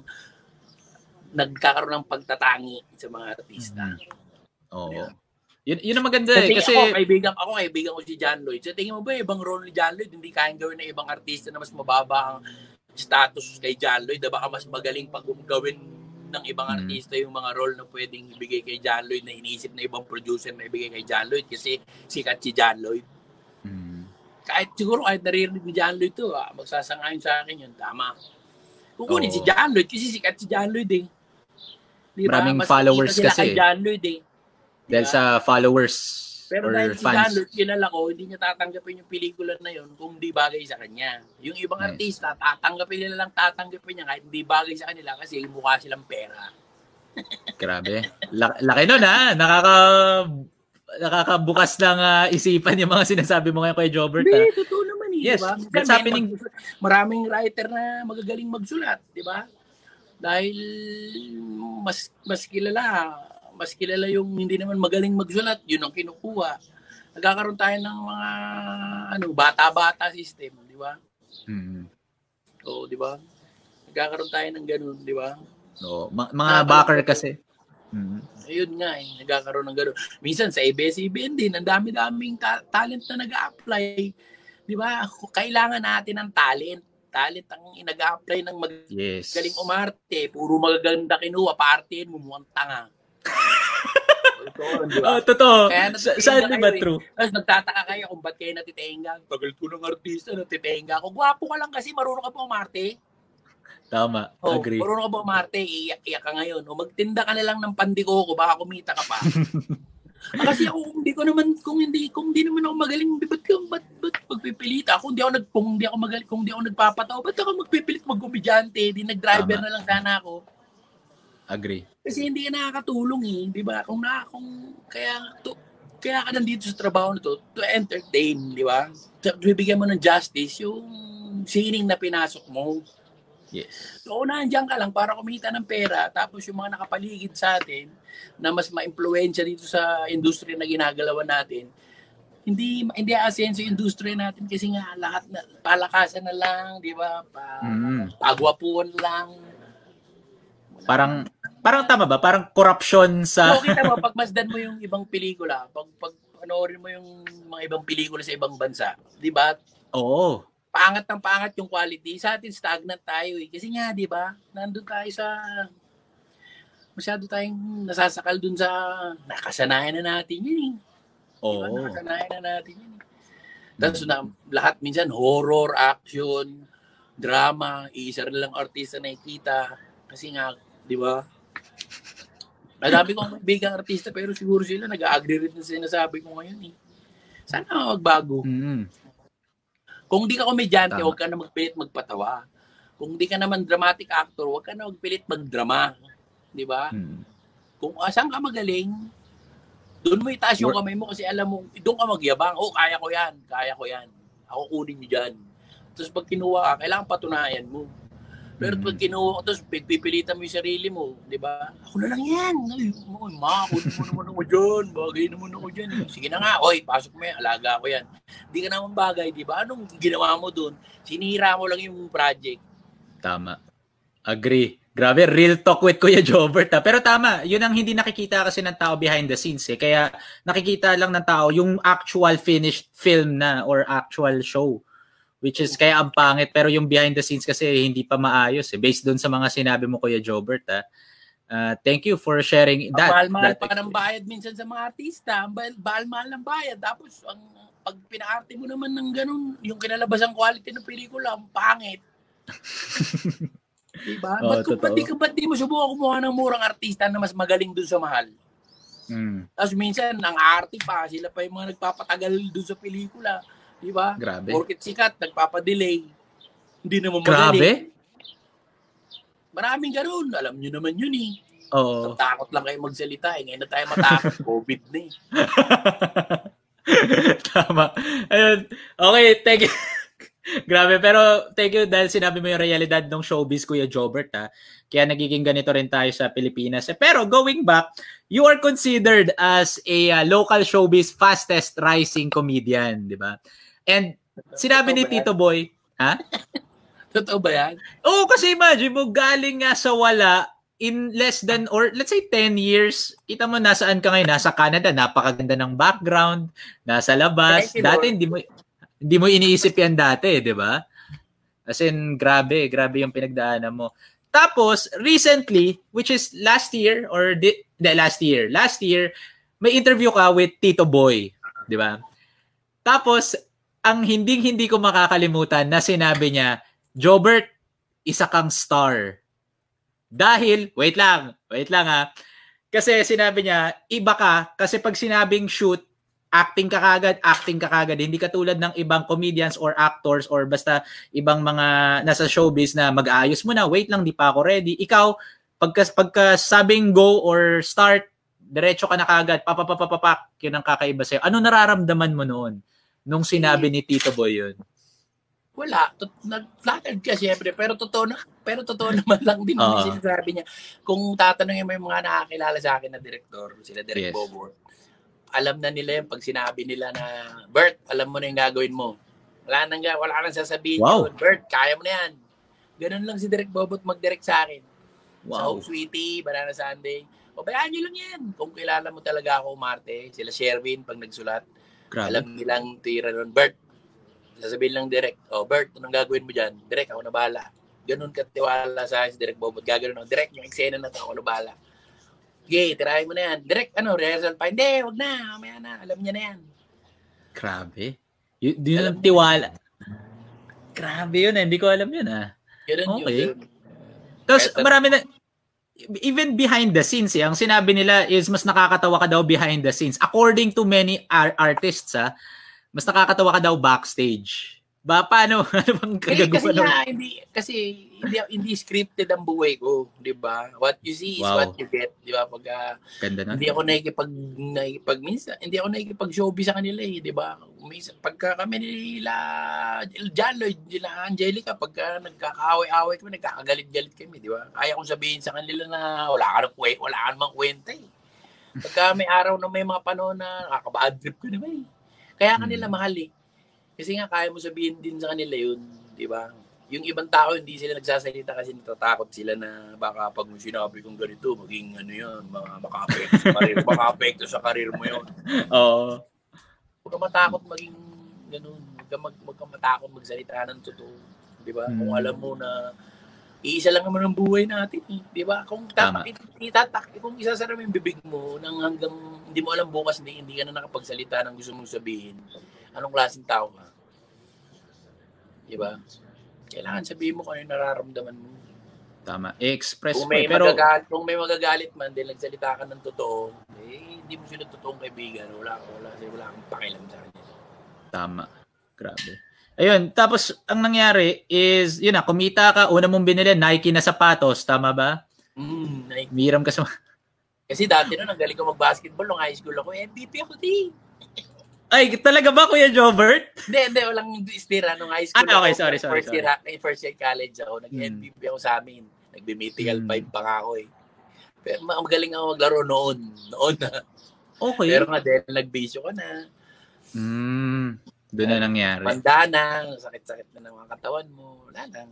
ng pagtatangi sa mga artista. Oo. Yun ang maganda eh. Kasi ako kaibigan ko si John Lloyd. So tingin mo ba ibang role ni John Lloyd hindi kayang gawin ng ibang artista na mas mababa ang status kay John Lloyd, baka mas magaling pag gawin ng ibang artista yung mga role na pwedeng ibigay kay John Lloyd na iniisip na ibang producer na ibigay kay John Lloyd kasi sikat si John Lloyd. Kahit naririnig ni John Lloyd to, magsasangayon sa akin yun, tama. Kukunin si John Lloyd kasi sikat si John Lloyd eh. Diba? Maraming mas followers kasi. Kay John Lloyd eh. Diba? Dahil sa followers. Pero or dahil si fans. John Lloyd, kilala ko, hindi niya tatanggapin yung pelikula na yun kung hindi bagay sa kanya. Yung ibang artista, tatanggapin niya kahit hindi bagay sa kanila kasi mukha silang pera. Grabe. Laki nun ha. Nakakabukas ng isipan yung mga sinasabi mo ngayon kay Jobert. Hindi, totoo naman eh. Yes, diba? that's happening. Maraming writer na magagaling magsulat, di ba? Dahil mas kilala yung hindi naman magaling magsulat, yun ang kinukuha. Nagkakaroon tayo ng mga bata-bata system, di ba? So, di ba? Nagkakaroon tayo ng ganun, di ba? No, mga backer kasi. Ayun nga nagkakaroon ng gano'n. Minsan sa ABS-CBN din, ang dami-daming talent na nag-a-apply. Di ba? Kailangan natin ng talent. Talent ang nag-a-apply ng magaling umarte. Puro magaganda kinuha, partihin mo, mukhang tanga. Diba? Totoo. Saan ba true? Tapos nagtataka kayo kung ba't kayo natitenga. Tagal ko ng artista, natitenga ako. Gwapo ka lang kasi, marunong ka pa umarte. Tama, agree. Marunong ka ba umarte, iyak ka ngayon. O magtinda ka na lang ng pandikoko, baka kumita ka pa. Kasi ako, kung hindi naman ako magaling, ba't magpipilita? Kung di ako nagpapataw, ba't ako magpipilit magkomedyante? Di nag-driver na lang sana ako. Agree. Kasi hindi ka nakakatulong eh, di ba? Kaya ka nandito sa trabaho na to entertain, di ba? Bibigyan mo ng justice yung sining na pinasok mo. Yes. So, nandiyan ka lang para kumita ng pera, tapos yung mga nakapaligid sa atin na mas ma-impluwensya dito sa industriya na ginagalawan natin, hindi asenso yung industriya natin kasi nga lahat na palakasan na lang, di ba? Pagwapuan lang. Parang tama ba? Parang corruption sa... So, kita mo, pagmasdan mo yung ibang pelikula, pag panoorin mo yung mga ibang pelikula sa ibang bansa, di ba? Oo. Pangat yung quality. Sa atin, stagnant tayo eh. Kasi nga, di ba? Nandun tayo masyado tayong nasasakal dun sa nakasanayan na natin yun eh. Oo. Diba? Nakasanayan na natin yun eh. Tapos lahat minsan, horror, action, drama, isa rin lang artista na nakikita. Kasi nga, di ba? Madami kong bigang artista pero siguro sila nag-agree rin na sinasabi ko ngayon eh. Sana magbago. Kung di ka komedyante, huwag ka na magpilit magpatawa. Kung di ka naman dramatic actor, huwag ka na magpilit magdrama. Di ba? Kung saan ka magaling, doon mo itaas yung kamay mo kasi alam mo, doon ka magyabang. Kaya ko yan. Ako kunin niyo dyan. Tapos pag kinuha ka, kailangan patunayan mo. Pero pag kinuha, tapos pipilitan mo yung sarili mo, di ba? Ako na lang yan. Kunin mo naman ako dyan. Bagay naman ako dyan. Sige na nga, pasok mo yan. Alaga ko yan. Di ka naman bagay, di ba? Anong ginawa mo dun? Sinira mo lang yung project. Tama. Agree. Grabe, real talk with Kuya Jobert. Pero tama, yun ang hindi nakikita kasi ng tao behind the scenes eh. Kaya nakikita lang ng tao yung actual finished film na or actual show. Which is kaya ang pangit, pero yung behind the scenes kasi hindi pa maayos eh. Based doon sa mga sinabi mo, Kuya Jobert. Thank you for sharing that. Mahal-mahal pa ng bayad minsan sa mga artista. Mahal-mahal ng bayad. Tapos, pag pina-arte mo naman ng ganun, yung kinalabasang quality ng pelikula, ang pangit. Diba? Ba't di mo subukan kumuha ng murang artista na mas magaling dun sa mahal? Tapos minsan, ang arte pa, sila pa yung mga nagpapatagal dun sa pelikula. Diba? Grabe. Porket sikat, nagpapadelay. Hindi naman magaling. Grabe. Maraming ganoon. Alam nyo naman yun eh. Oo. Takot lang kayo magsalita eh. Ngayon na tayo matakot. COVID na eh. Tama. Ayun. Okay, thank you. Grabe, pero thank you dahil sinabi mo yung realidad ng showbiz, Kuya Jobert. Kaya nagiging ganito rin tayo sa Pilipinas. Pero going back, you are considered as a local showbiz fastest rising comedian, di ba? And sinabi ni Tito Boy, Totoo ba yan? Oo, kasi imagine mo, galing nga sa wala in less than, or let's say 10 years, kita mo nasaan ka ngayon, nasa Canada, napakaganda ng background, nasa labas. Dati hindi mo iniisip yan dati, di ba? As in, grabe yung pinagdaanan mo. Tapos, recently, which is last year, may interview ka with Tito Boy. Di ba? Tapos, ang hindi ko makakalimutan na sinabi niya, Jobert, isa kang star. Dahil, wait lang ha. Kasi sinabi niya, iba ka, kasi pag sinabing shoot, acting ka kagad. Hindi katulad ng ibang comedians or actors or basta ibang mga nasa showbiz na mag-aayos mo na, wait lang, di pa ako ready. Ikaw, pagka sabing go or start, diretso ka na kagad, papapapapak, yun ang kakaiba sa'yo. Ano nararamdaman mo noon nung sinabi ni Tito Boy yun? Wala. Nag-flattered ka siyempre, pero totoo naman lang din yung sinasabi niya. Kung tatanungin mo yung mga nakakilala sa akin na direktor, sila Direk Bobo, alam na nila yung pag sinabi nila na, Bert, alam mo na yung gagawin mo. Wala nang sasabihin yun. Bert, kaya mo na yan. Ganun lang si Direk Bobot mag-direct sa akin. Wow. So, Sweetie, Banana Sunday. O, bayaan nyo lang yan. Kung kilala mo talaga ako, Marte, sila Sherwin, pag nagsulat, alam nilang tira nun. Bert, sasabihin lang Direk, Bert, anong gagawin mo dyan? Direk, ako na bahala. Ganun katiwala sa akin si Direk Bobot. Gagawin ako, Direk, yung eksena na to, ako na bahala. Okay, tirahin mo na yan. Direct, rehearsal pa. Hindi, wag na. Mamaya na. Alam niya na yan. Grabe. Yun ang tiwala. Grabe yun. Hindi ko alam yun. Okay. Tapos marami na, even behind the scenes, ang sinabi nila is mas nakakatawa ka daw behind the scenes. According to many artists, mas nakakatawa ka daw backstage. Paano? Ano bang kagagawa? Kasi hindi scripted ang buhay ko, 'di ba? What you see is what you get, 'di ba? Pag hindi ako minsan, hindi ako nakikipag-showbiz sa kanila, 'di ba? Minsan pagka kami nila John Lloyd, nila Angelica, pagka nagkakaaway-away kami, nagkakagalit-galit kami, 'di ba? Kaya kong sabihin sa kanila na wala ka namang kwenta eh. Pagka may araw na may mga panahon na nakaka-bad trip ko naman eh. Kaya kanila mahal eh. Kasi nga, kaya mo sabihin din sa kanila yun, di ba? Yung ibang tao, hindi sila nagsasalita kasi natatakot sila na baka pag sinabi kong ganito, maging maka-apekto sa karir mo yun. Oo. Huwag ka matakot maging ganun. Huwag ka matakot magsalita ng totoo. Di ba? Kung alam mo na iisa lang naman ang buhay natin, di ba? Kung isasara mo yung bibig mo nang hanggang hindi mo alam bukas, hindi ka na nakapagsalita ng gusto mong sabihin, anong klaseng tao ka? Di ba? Kailangan sabihin mo kung ano yung nararamdaman mo. Tama. I-express mo. Kung may magagalit man, dahil nagsalita ka ng totoo, hindi mo sila totoong kaibigan. Wala akong pakialam sa kanya. Tama. Grabe. Ayun, tapos ang nangyari is, yun na, kumita ka, una mong binili, Nike na sapatos, tama ba? Nike. Miram ka sa... Kasi dati ang galing ko mag-basketball, nung high school ako, MVP ako din. Ay, talaga ba, Kuya Jobert? Hindi, walang istira. Nung high school okay, sorry. First year college ako, nag-MVP ako sa amin. Nagbe-mythical 5 pa nga ako eh. Pero magaling ako maglaro noon na. Okay. Pero nga, dahil nag-bisyo ka na. Doon na nangyari. Manda na, sakit-sakit na ng mga katawan mo. Wala lang.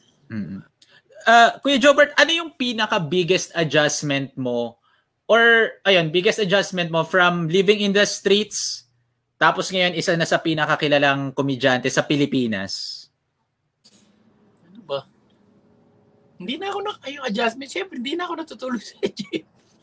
Kuya Jobert, ano yung pinaka-biggest adjustment mo biggest adjustment mo from living in the streets tapos ngayon isa na sa pinakakilalang komedyante sa Pilipinas? Ano ba? Hindi na ako yung adjustment. Siyempre, hindi na ako natutulog sa gym.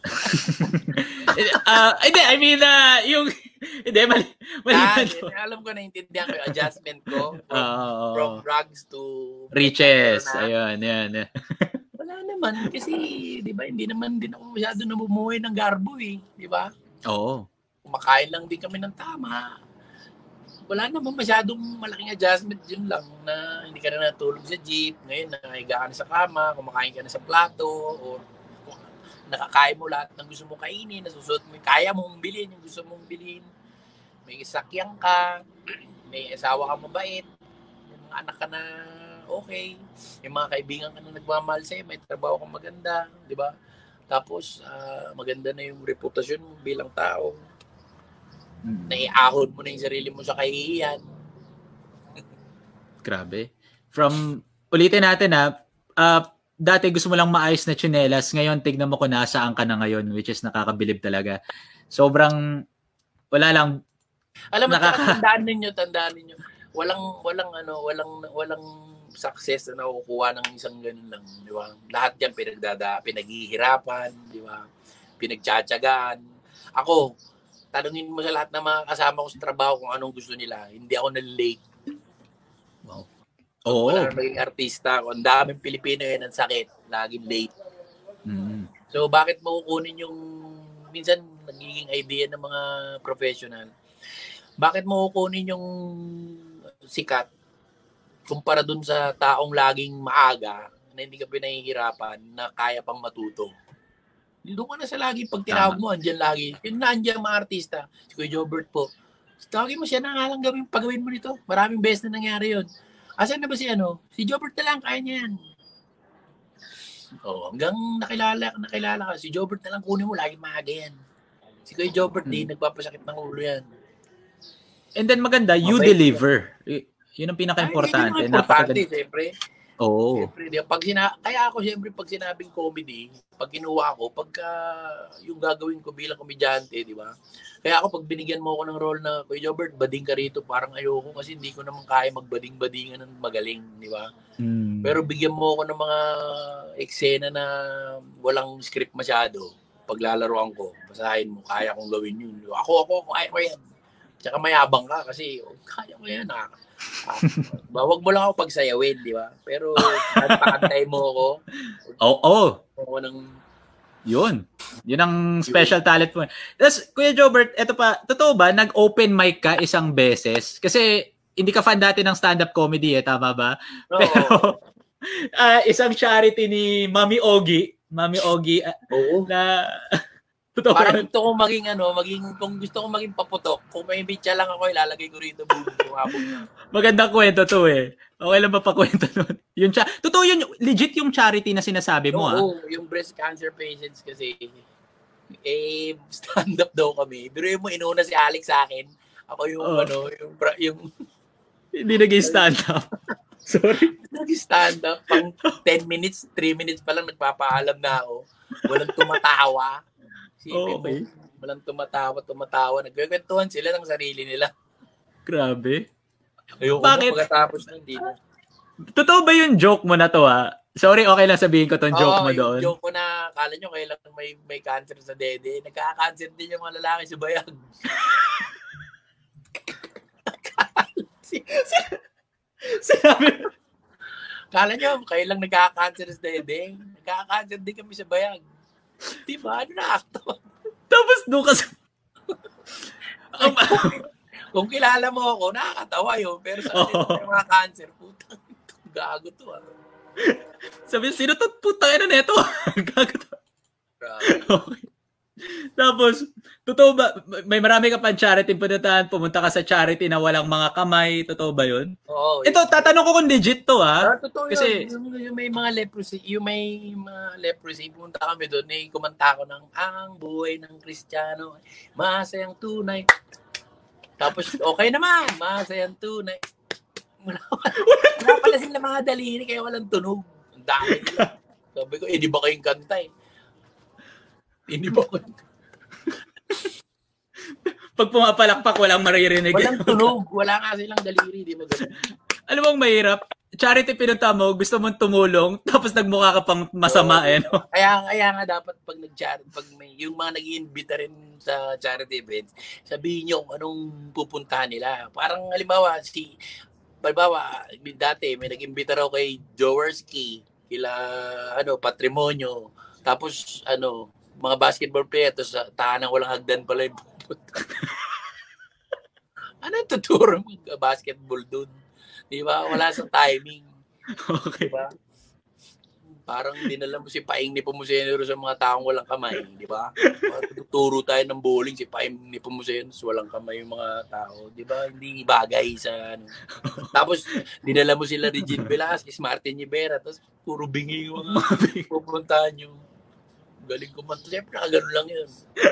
Alam ko, naintindihan ko yung adjustment ko from drugs to riches. Ayun. Wala naman kasi, di ba, hindi naman din ako masyado namumuhay ng garbo eh, di ba? Oo. Kumakain lang din kami ng tama. Wala naman masyadong malaking adjustment, yun lang na hindi ka na natulog sa jeep, ngayon nakahiga ka na sa kama, kumakain ka na sa plato, o nakakain mo lahat ng gusto mong kainin, nasusuot mo, kaya mong bilhin yung gusto mong bilhin, may sakyan ka, may asawa ka mabait, may mga anak ka na okay, may mga kaibigan ka na nagmamahal sa'yo, may trabaho kang maganda, di ba? Tapos, maganda na yung reputasyon mo bilang tao. Naiahon mo na yung sarili mo sa kahihiyan. Grabe. Ulitin natin dati gusto mo lang maayos na tsinelas, ngayon tignan mo kung nasaan ka na ngayon, which is nakakabilib talaga. Sobrang, wala lang. Alam mo, tandaan ninyo, walang success na nakukuha ng isang ganun lang, di ba? Lahat yan pinaghihirapan, di ba? Pinagtsatsagaan. Ako, tanungin mo sa lahat ng mga kasama ko sa trabaho kung anong gusto nila. Hindi ako na-late. Wow. Oo. Wala na maging artista ako. Ang daming Pilipino yan ang sakit. Laging late. So, bakit mo kukunin yung minsan nagiging idea ng mga professional? Bakit mo kukunin yung sikat kumpara dun sa taong laging maaga na hindi ka pinahihirapan na kaya pang matuto? Doon ka na sa lagi. Pag tinawag mo, andyan lagi. Yun na, andyan mga artista. Si Kuya Jobert po. Tawagin mo siya na nga lang pagawin mo nito. Maraming beses na nangyari yun. Asan na ba si Jobert na lang, kaya niya yan. Hanggang nakilala ka. Si Jobert na lang kunin mo, lagi maaga yan. Si Kuya Jobert din, nagpapasakit ng ulo yan. And then maganda, you deliver. Yun ang pinaka-importante. Yun ang importante, siyempre. Oo. Siyempre, kaya ako siyempre pag sinabing comedy, pag kinuha ko, pagka yung gagawin ko bilang komedyante, di ba? Kaya ako pag binigyan mo ako ng role na, Kuya Jobert, bading ka rito, parang ayoko kasi hindi ko naman kaya magbading-badingan ng magaling, di ba? Pero bigyan mo ako ng mga eksena na walang script masyado. Paglalaroan ko, basahin mo, kaya kong gawin yun. Ako, kaya ko yan. Tsaka mayabang ka kasi, kaya ko yan, wag mo lang ako pagsayawin, di ba? Pero pakantay mo ako. Oo. Ako ng... Yun ang special talent mo. Tapos, Kuya Jobert, eto pa, totoo ba, nag-open mic ka isang beses? Kasi, hindi ka fan dati ng stand-up comedy tama ba? No. Pero, isang charity ni Mami Ogie, na... Totoo parang yan. gusto kong kung gusto kong maging paputok, kung may bitya lang ako, ilalagay ko rito Magandang kwento to Okay lang ba pakwento nun? Totoo yun, legit yung charity na sinasabi mo yung breast cancer patients kasi, stand-up daw kami. Pero mo, inuna si Alex sa akin. Ako yung hindi nag-stand up. Sorry. Nag-stand up. Pang 10 minutes, 3 minutes pa lang nagpapaalam na ako. Walang tumatawa. Okay. Walang tumatawa. Nagkikwentuhan sila ng sarili nila. Grabe. Ayoko Bakit? Pagkatapos na hindi na. Totoo ba yung joke mo na to Sorry, okay lang sabihin ko tong joke mo doon. Yung joke ko na, kala nyo kailan may cancer sa dede. Nagka-cancer din yung mga lalaki sa bayag. Sinabi mo. Kala nyo, kailan nagka-cancer sa dede. Nagka-cancer din kami sa bayag. Diba? Ano na-acto? Tapos doon kasi... Kung kilala mo ako, nakakatawa yun. Pero sa akin, may mga cancer, putang, gago to Sabi, sino to? Putang ina neto. Gago to. Okay. Tapos, totoo ba, may marami ka pang charity puntahan, pumunta ka sa charity na walang mga kamay, totoo ba yun? Oo. Ito, tatanong ko kung legit to Totoo kasi, yun. Yung may mga leprosy, pumunta kami doon, kumanta ko ng ang buhay ng Kristiyano, masayang tunay. Tapos, okay naman, masayang tunay. Wala pala sila mga daliri, kaya walang tunog. Ang dami nila. Sabi ko, di ba kayong kanta Hindi ba ko? Pag pumapalakpak, walang maririnig. Walang tunog. Wala nga silang daliri. Di ba ganun? Alam mo ang mahirap? Charity pinunta mo, gusto mong tumulong, tapos nagmukha ka pang masama no? Kaya nga dapat pag yung mga nag-iimbita rin sa charity events, sabihin nyo kung anong pupuntahan nila. Parang halimbawa, dati may nag-imbita raw kay Jaworski, kila Patrimonio, tapos mga basketball player, tapos tahanang walang hagdan pala yung pupunta. Ano tuturo mga basketball dun? Di ba? Wala sa timing. Okay. Di ba? Parang dinala mo si Paing ni Pumuseno sa mga taong walang kamay. Di ba? Tuturo tayo ng bowling, si Paing ni Pumuseno walang kamay yung mga tao. Di ba? Hindi bagay sa Tapos, dinala mo sila Regine Velasquez, Martin Rivera, tapos puro bingi yung mga pupuntahan yung galing kumanta. Siyempre, gano'n lang yun.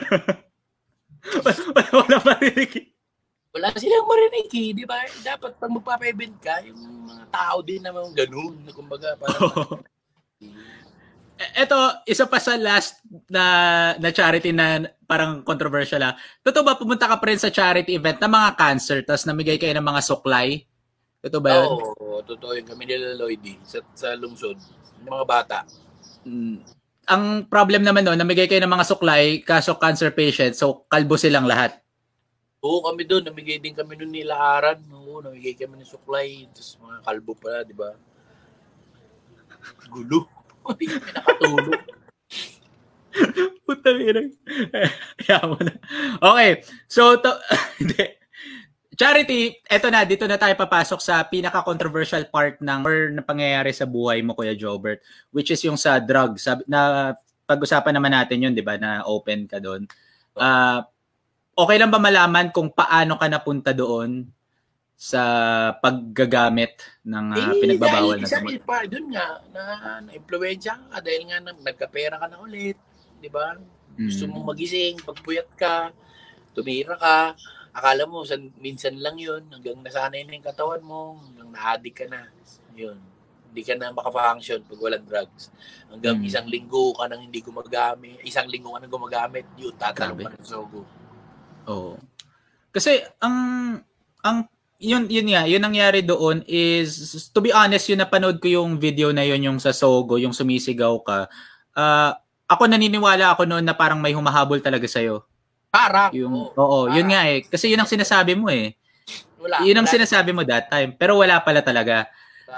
Wala marinig. Wala silang marinig, di ba? Dapat pag magpapa-event ka, yung mga tao din naman gano'n. Kumbaga, parang... Ito, isa pa sa last na charity na parang controversial Totoo ba, pumunta ka pa rin sa charity event na mga cancer, tapos namigay kayo ng mga suklay? Totoo ba yun? Oo, totoo yun. Kami nila Lloydie sa lungsod. Yung mga bata. Ang problem naman noon, namigay kayo ng mga suklay, kaso cancer patient, so kalbo silang lahat. Oo, kami doon. Namigay din kami noon nila Aran. Oo, namigay kami ng suklay. Tapos mga kalbo pala, di ba? Gulo. Hindi kami nakatulog. Puta birang. Mo na. Okay. So, Charity, eto na, dito na tayo papasok sa pinaka-controversial part ng or na pangyayari sa buhay mo, Kuya Jobert, which is yung sa drugs. Na pag-usapan naman natin yun, di ba, na open ka doon. Okay lang ba malaman kung paano ka napunta doon sa paggagamit ng pinagbabawal na gamot? Doon nga, na-influensya ka dahil nga nagkapera ka na ulit. Di ba? Gusto mong magising, pagpuyat ka, tumira ka. Akala mo, minsan lang yun, hanggang nasanay na yung katawan mo, hanggang na-addict ka na. Yun. Hindi ka na makafunction pag walang drugs. Hanggang isang linggo ka nang hindi gumagamit, yun, tatalong ka ng sogo. Oo. Kasi, yun nangyari doon is, to be honest, yun napanood ko yung video na yun, yung sa Sogo, yung sumisigaw ka. Ako naniniwala ako noon na parang may humahabol talaga sa'yo. Parang. Yun nga eh. Kasi yun ang sinasabi mo eh. Yun ang sinasabi mo that time. Pero wala pala talaga.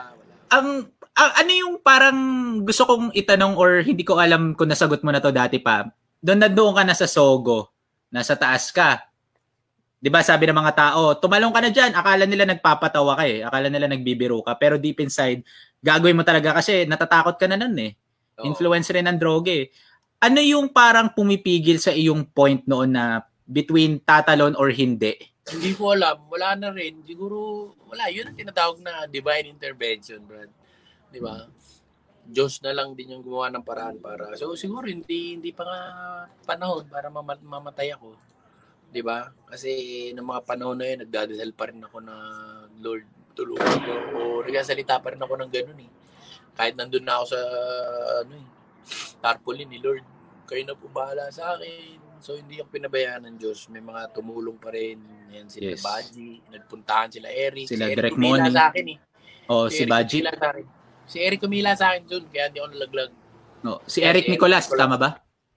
Ano yung parang gusto kong itanong or hindi ko alam kung nasagot mo na to dati pa. Doon ka na sa Sogo. Nasa taas ka. 'Di ba sabi ng mga tao, tumalong ka na diyan. Akala nila nagpapatawa ka eh. Akala nila nagbibiro ka. Pero deep inside, gagawin mo talaga kasi natatakot ka na nun eh. Influence rin ng droga eh. Ano yung parang pumipigil sa iyong point noon na between tatalon or hindi? Hindi ko alam. Wala na rin. Siguro, wala. Yun ang tinatawag na divine intervention, Brad. Di ba? Diyos na lang din yung gumawa ng paraan para. So, siguro, hindi pa nga panahon para mamatay ako. Di ba? Kasi ng mga panahon na yun, nagdadasal pa rin ako na Lord, tulungan ko. O nagsasalita pa rin ako ng ganun eh. Kahit nandun na ako sa tarpaulin ni Lord, kayo na po bahala sa akin. So, hindi yung pinabayaan ng Diyos. May mga tumulong pa rin. Yan, sila Baji. Nagpuntahan sila Eric. Sila si Direct Money. Sa akin eh. Si Baji. Si Eric kumila sa akin dun, kaya hindi ako nalaglag. No, si Eric Nicolas, tama ba?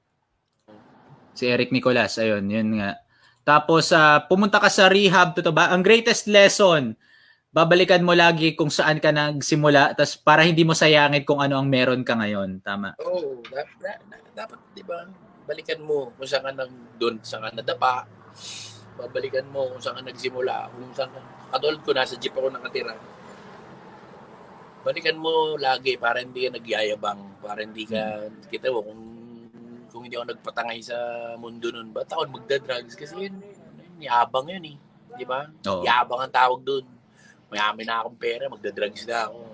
Si Eric Nicolas, ayun, yun nga. Tapos, pumunta ka sa rehab, totoo ba? Ang greatest lesson, babalikan mo lagi kung saan ka nagsimula tas para hindi mo sayangin kung ano ang meron ka ngayon. Tama? Oo. Dapat, di ba, balikan mo kung saan ka doon sa ka nadapa. Babalikan mo kung saan ka nagsimula. Kung saan ka, katulad ko, nasa jeep ako nakatira. Balikan mo lagi para hindi ka nagyayabang. Para hindi ka, kita mo, kung hindi ako nagpatangay sa mundo nun, ba't ako magda-drugs? Kasi yun, yabang yun eh. Di ba? Yabang ang tawag doon. Mayami na akong pera, magdadrugs na ako.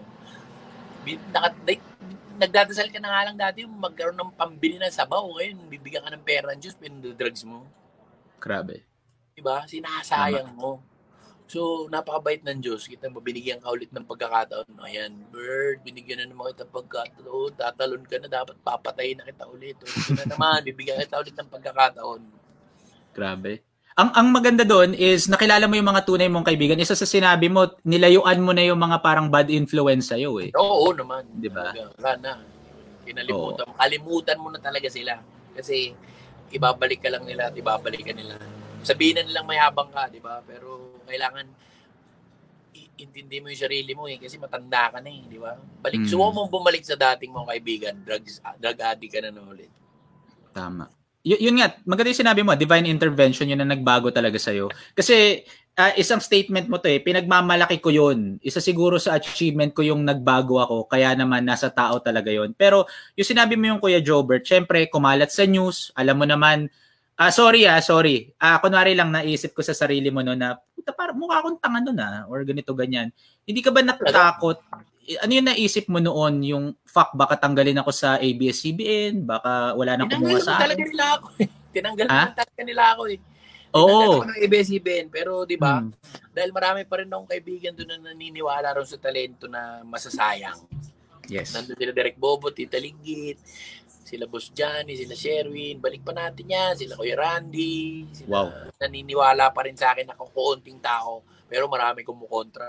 Nagdadasal ka na nga lang dati, magkaroon ng pambili ng sabaw. Ngayon, bibigyan ka ng pera ng Diyos, pinag-drugs mo. Grabe. Diba? Sinasayang mo. So, napakabait ng Diyos. Kita mo, binigyan ka ulit ng pagkakataon. Ayan, Bird, binigyan na naman kita pagkakataon. Tatalon ka na, dapat papatayin na kita ulit. Ito na naman, bibigyan kita ulit ng pagkakataon. Grabe. Ang maganda doon is nakilala mo yung mga tunay mong kaibigan. Isa sa sinabi mo, nilayuan mo na yung mga parang bad influence sa'yo eh. Oo naman. Di ba? Wala na. Kinalimutan mo. Kalimutan mo na talaga sila. Kasi ibabalik ka lang nila at ibabalik ka nila. Sabihin na nilang mayabang ka, di ba? Pero kailangan intindi mo yung sarili mo eh. Kasi matanda ka na eh, di ba? Suwa mong bumalik sa dating mong kaibigan. Drug addict ka na ulit. Tama. Yun nga, maganda yung sinabi mo, divine intervention yun na nagbago talaga sa'yo. Kasi isang statement mo to eh, pinagmamalaki ko yun. Isa siguro sa achievement ko yung nagbago ako, kaya naman nasa tao talaga yun. Pero yung sinabi mo yung Kuya Jobert, syempre kumalat sa news, alam mo naman, sorry. Kunwari lang naisip ko sa sarili mo no na, puta parang mukha akong tanga nun or ganito ganyan. Hindi ka ba natatakot? Ano yung naisip mo noon? Yung fuck, baka tanggalin ako sa ABS-CBN? Baka wala nang kumuha sa akin? Tinanggal talaga nila ako eh. Oo. Tinanggal ako ng ABS-CBN. Pero di ba, dahil marami pa rin akong kaibigan doon na naniniwala rin sa talento na masasayang. Yes. Nandun sila Derek Bobo, Tita Linggit, sila Boss Johnny, sila Sherwin, balik pa natin yan, sila Kuya Randy, sila naniniwala pa rin sa akin na kukunting tao, pero marami kumukontra.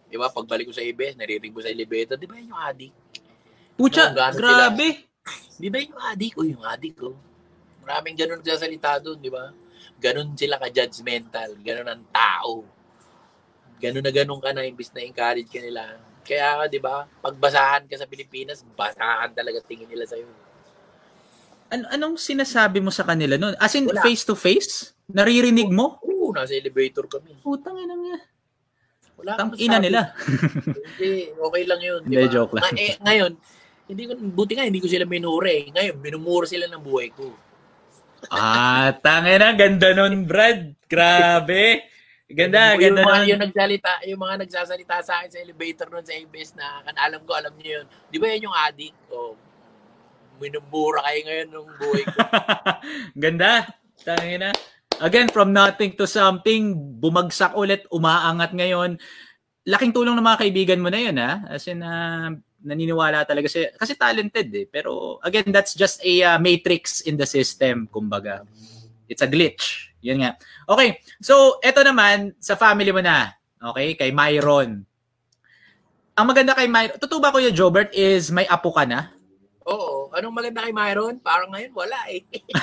Di ba? Pagbalik ko sa ABS, naririnig ko sa elevator, di ba yung adik? Pucha, grabe. Di ba yung adik? O yung adik ko. Maraming ganun nagsasalita doon, di ba? Ganun sila ka-judgmental. Ganun ang tao. Ganun na ganun ka na, imbis na encourage ka nila. Kaya, di ba, pagbasahan ka sa Pilipinas, basahan talaga tingin nila sa'yo. Anong sinasabi mo sa kanila noon? As in, face-to-face? Naririnig mo? Oo, nasa elevator kami. Putang ina niya. Wala tang ina nila. Hindi, okay lang yun. Hindi, joke lang. Ngayon, buti nga, hindi ko sila minure. Ngayon, minumura sila ng buhay ko. Tangina, ganda nun, Brad. Grabe. Ganda nun. Yung mga nagsasalita sa akin sa elevator nun sa ABS na alam niyo yun. Di ba yan yung addict? Minumura kayo ngayon ng buhay ko. Ganda. Tangina. Again, from nothing to something, bumagsak ulit, umaangat ngayon. Laking tulong ng mga kaibigan mo na yun, ha? As in, naniniwala talaga siya. Kasi talented, eh. Pero, again, that's just a matrix in the system, kumbaga. It's a glitch. Yun nga. Okay, so, eto naman, sa family mo na. Okay, kay Myron. Ang maganda kay Myron, totoo ba Kuya Jobert, is may apo ka na? Oo. Anong maganda kay Myron? Parang ngayon, wala eh.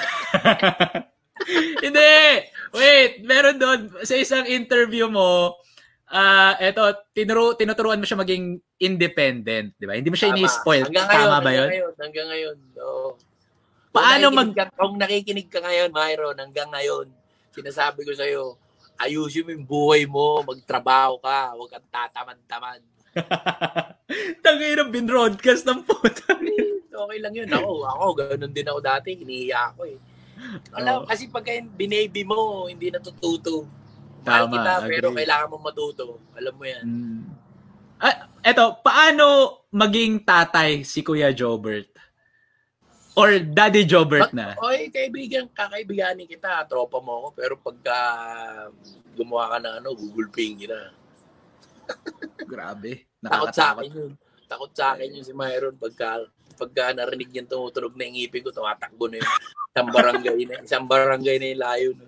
Hindi! Wait, meron doon, sa isang interview mo, eto, tinuturuan mo siya maging independent, di ba? Hindi mo siya ini-spoil. Tama ba yun? Hanggang ngayon. Oo. Paano kung nakikinig ka ngayon, Myron, hanggang ngayon, sinasabi ko sa'yo, ayusin mo yung buhay mo, magtrabaho ka, huwag kang tatamad-tamad. Tangina, bin-broadcast ng puta. Okay lang yun. Ako, ganun din ako dati, hinihiya ako eh. Alam, kasi pagka binaby mo, hindi natututo. Mahal kita, pero kailangan mo matuto. Alam mo yan. Eto, paano maging tatay si Kuya Jobert? Or Daddy Jobert na? Oy, kakaibiganin kita, tropa mo ako, pero pagka gumawa ka na Google Ping kita. Grabe. Takot sa akin yun si Myron pagka narinig niya tumutunog na yung ngipin ko, tumatakbo na yun. Isang barangay na yung layo nun.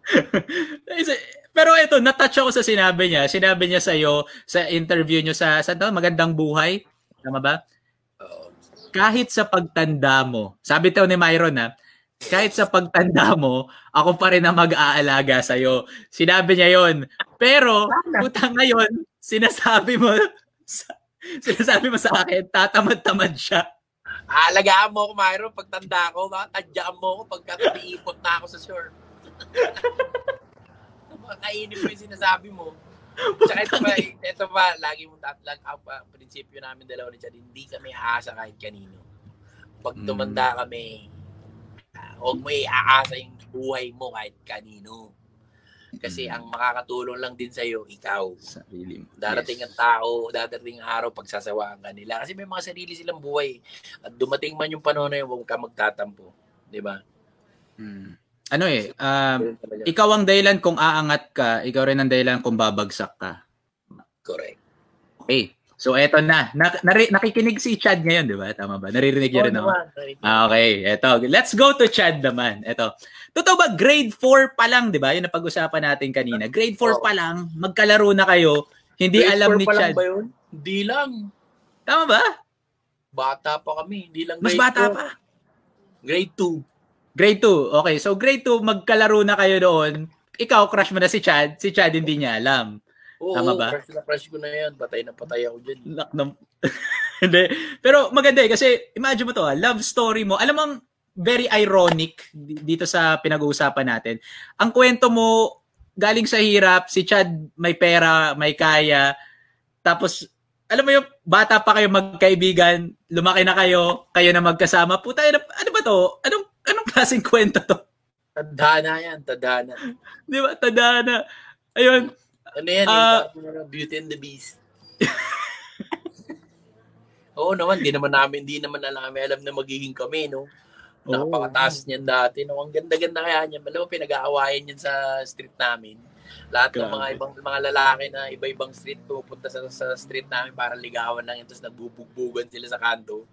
Pero ito, natouch ako sa sinabi niya. Sinabi niya sa'yo, sa interview niyo sa Magandang Buhay. Tama ba? Kahit sa pagtanda mo, sabi tayo ni Myron kahit sa pagtanda mo, ako pa rin ang mag-aalaga sa'yo. Sinabi niya yon. Pero, putang ngayon, sinasabi mo sa akin, tatamad-tamad siya. Alagaan mo ako, Myron, pagtanda ko. Tadyaan mo ako pagka iipot na ako sa shore. Makainin mo yung sinasabi mo. Tsaka ito pa, lagi mong prinsipyo namin dalawa ni Chad, hindi kami aasa kahit kanino. Pag tumanda kami, huwag mo iaasa yung buhay mo kahit kanino. Kasi ang makakatulong lang din sa'yo, ikaw. Sarili mo. Darating ang tao, darating ang araw, pagsasawaan ka nila. Kasi may mga sarili silang buhay. At dumating man yung panahon na yun, huwag ka magtatampo. Di ba? Ikaw ang dahilan kung aangat ka, ikaw rin ang dahilan kung babagsak ka. Correct. Okay. So, eto na. Nakikinig si Chad ngayon, di ba? Tama ba? Naririnig niyo rin ako? Okay. Eto. Let's go to Chad naman. Eto. Totoo ba, grade 4 pa lang, di ba? Yun ang pag-usapan natin kanina. Grade 4 pa lang, magkalaro na kayo. Hindi grade alam ni Chad. Grade 4 pa lang ba yun? Hindi lang. Tama ba? Bata pa kami. Hindi lang grade 4. Mas bata pa. Grade 2. Grade 2. Okay, so grade 2, magkalaro na kayo doon. Ikaw, crush mo na si Chad. Si Chad hindi niya alam. Oo, tama ba? Crush ko na yan. Patay na patay ako dyan. Hindi. Pero maganda kasi imagine mo to, love story mo. Alam mo, very ironic dito sa pinag-uusapan natin. Ang kwento mo, galing sa hirap, si Chad may pera, may kaya. Tapos, alam mo yung bata pa kayo magkaibigan, lumaki na kayo na magkasama. Puta, ano ba to? Anong klaseng kwento to? Tadhana yan, tadhana. Di ba? Tadhana. Ayun. Ano yan? Beauty and the Beast. Oo naman, di naman alam na magiging kami, no? Nakapakataas niyan dati, no? Ang ganda-ganda kaya niyan. Alam mo, pinag-aawayan niyan sa street namin. Lahat ng mga lalaki na iba-ibang street pupunta sa street namin para ligawan lang yun, tapos nagbubugbugan sila sa kanto.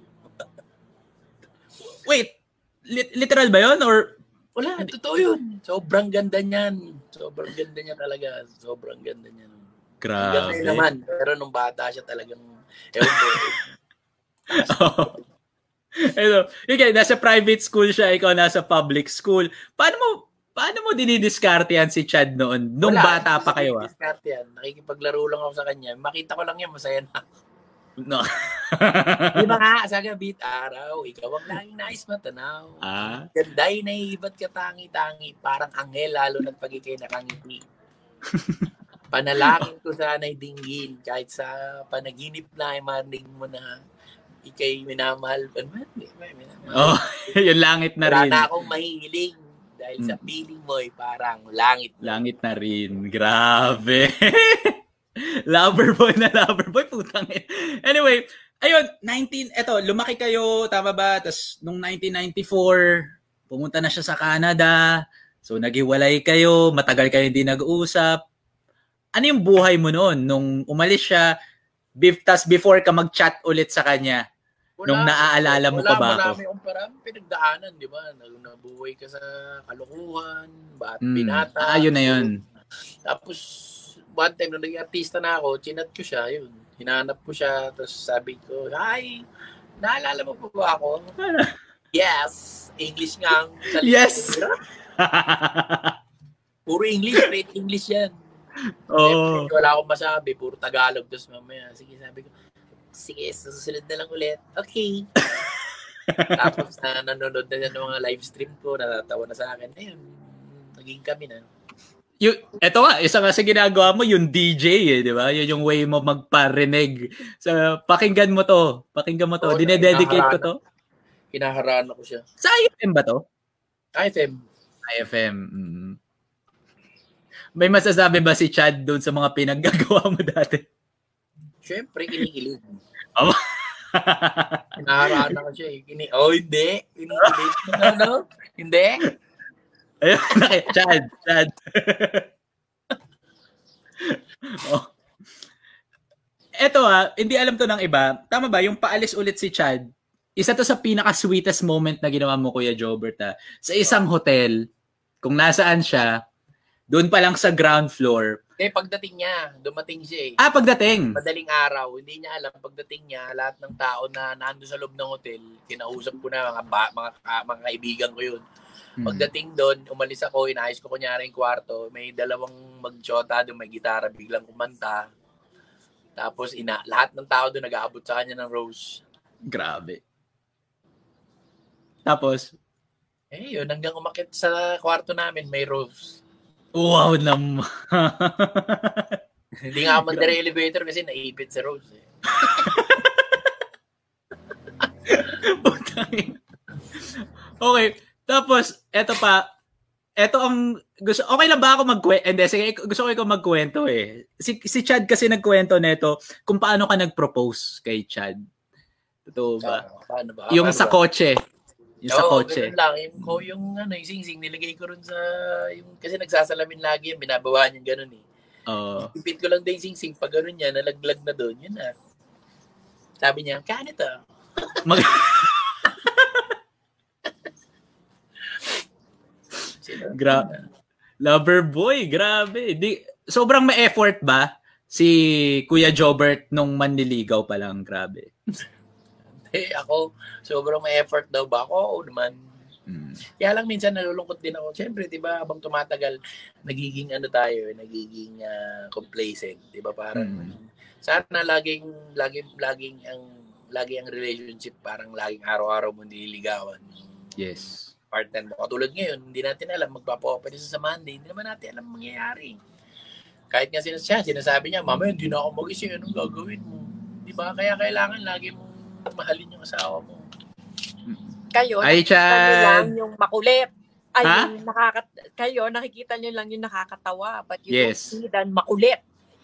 Wait, literal ba yun? Or wala, totoo yun. Sobrang ganda niyan. Sobrang ganda niya talaga. Sobrang ganda niya. Grabe. naman. Pero nung bata siya talagang, ewan ko. Yun, nasa private school siya, ikaw nasa public school. Paano mo dinidiskartehan si Chad noon? Nung bata pa kayo, Dinidiskartehan. Nakikipaglaro lang ako sa kanya. Makita ko lang yan, masaya na. No. Di ba nga, sa gabit araw, ikaw ang laging nais matanaw. Ganday na iba't ka tangi-tangi, parang anghel, lalo na't pag ikay nakangiti. Panalangin ko sana'y dinggin, kahit sa panaginip na ay marinig mo na ikay minamahal. Yung langit na rin. Wala na akong mahihiling dahil sa feeling mo ay parang langit. Langit na rin. Grabe. Loverboy, putang ina. Anyway, ayun, lumaki kayo, tama ba? Tapos, nung 1994, pumunta na siya sa Canada. So, naghiwalay kayo, matagal kayo hindi nag-uusap. Ano yung buhay mo noon? Nung umalis siya, tas before ka mag-chat ulit sa kanya, nung naaalala mo pa ba ako? Wala, marami pinagdaanan, di ba? Nabuhay ka sa kalukuhan, binata. Yun na yun. Tapos, one time, nung naging artista na ako, chinat ko siya, yun. Hinanap ko siya, tapos sabi ko, hi, naalala mo pa ba ako? Yes. English nga ang salita. Yes. Puro English, straight English yan. Oh. Wala akong masabi, puro Tagalog. Tapos mamaya, sige, sabi ko, sige, susunod na lang ulit. Okay. Tapos nanonood na yan ng mga live stream ko, natatawa na sa akin. Ayun, naging kami na. Ito nga, isa nga sa ginagawa mo, yung DJ di ba? Yun yung way mo magparinig. So, pakinggan mo to. Dinededicate ko to. Kinaharaan ako siya. Sa IFM ba to? IFM. May masasabi ba si Chad doon sa mga pinaggagawa mo dati? Siyempre, kinikilig. Kinaharaan ako siya. Hindi. Kinikilig. No? Hindi. Ayun, Chad. Eto hindi alam to ng iba. Tama ba, yung paalis ulit si Chad, isa to sa pinaka-sweetest moment na ginawa mo, Kuya Jobert. Sa isang hotel, kung nasaan siya, doon pa lang sa ground floor. Pagdating niya, dumating siya pagdating. Madaling araw, hindi niya alam. Pagdating niya, lahat ng tao na nando sa loob ng hotel, kinausap ko na mga kaibigan ko yun. Pagdating doon, umalis ako, inayos ko kunyari yung kwarto, may dalawang magtsota doon, may gitara, biglang kumanta. Tapos lahat ng tao doon nag-aabot sa kanya ng rose. Grabe. Tapos? Yun, hanggang umakit sa kwarto namin, may rose. Wow naman. Hindi nga ako mandara elevator kasi naipit sa rose. Okay. Tapos, eto ang gusto, okay lang ba ako magkwento? Hindi, sige, gusto ko ikaw magkwento Si Chad kasi nagkwento nito kung paano ka nag-propose kay Chad. Totoo ba? Paano ba? Yung sa kotse. Sa kotse. Lang. Yung singsing, nilagay ko rin sa, kasi nagsasalamin lagi yan, binabawaan yung ganun Ipit ko lang din yung singsing, pag ganun niya, nalaglag na doon, yun na. Sabi niya, kano to? Lover boy, grabe. Sobrang may effort ba si Kuya Jobert nung manliligaw pa lang? Grabe. Ako, sobrang may effort daw ba ako? Oo naman. Kaya lang minsan nalulungkot din ako. Siyempre, 'di ba, habang tumatagal, nagiging nagiging complacent, 'di ba? Parang sana laging ang relationship parang laging araw-araw mo nililigawan. Yes. Partner mo. Katulad ngayon, hindi natin alam magpapa-open sa Monday. Hindi naman natin alam mangyayari. Kahit nga sinasabi niya, mama, hindi na ako mag-isip, anong gagawin mo? Di ba? Kaya kailangan lagi mong mahalin yung asawa mo. Kayo, nakikita nyo lang yung makulit. Kayo, nakikita nyo lang yung nakakatawa. But you don't see that makulit.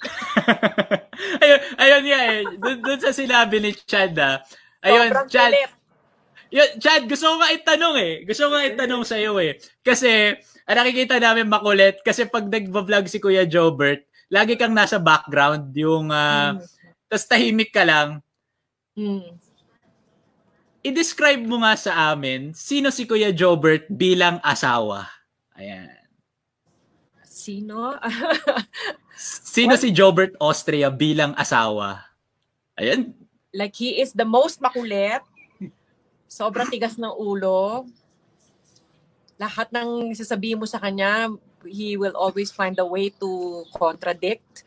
ayun Doon sa sinabi ni Chad, sobrang Chad. kulit. Chad, gusto ko nga itanong sa iyo Kasi, nakikita namin makulit kasi pag nagba-vlog si Kuya Jobert, lagi kang nasa background, yung tas tahimik ka lang. I-describe mo nga sa amin, sino si Kuya Jobert bilang asawa? Ayan. Sino? Sino si Jobert Austria bilang asawa? Ayan. Like, he is the most makulit. Sobrang tigas ng ulo. Lahat ng sasabihin mo sa kanya, he will always find a way to contradict.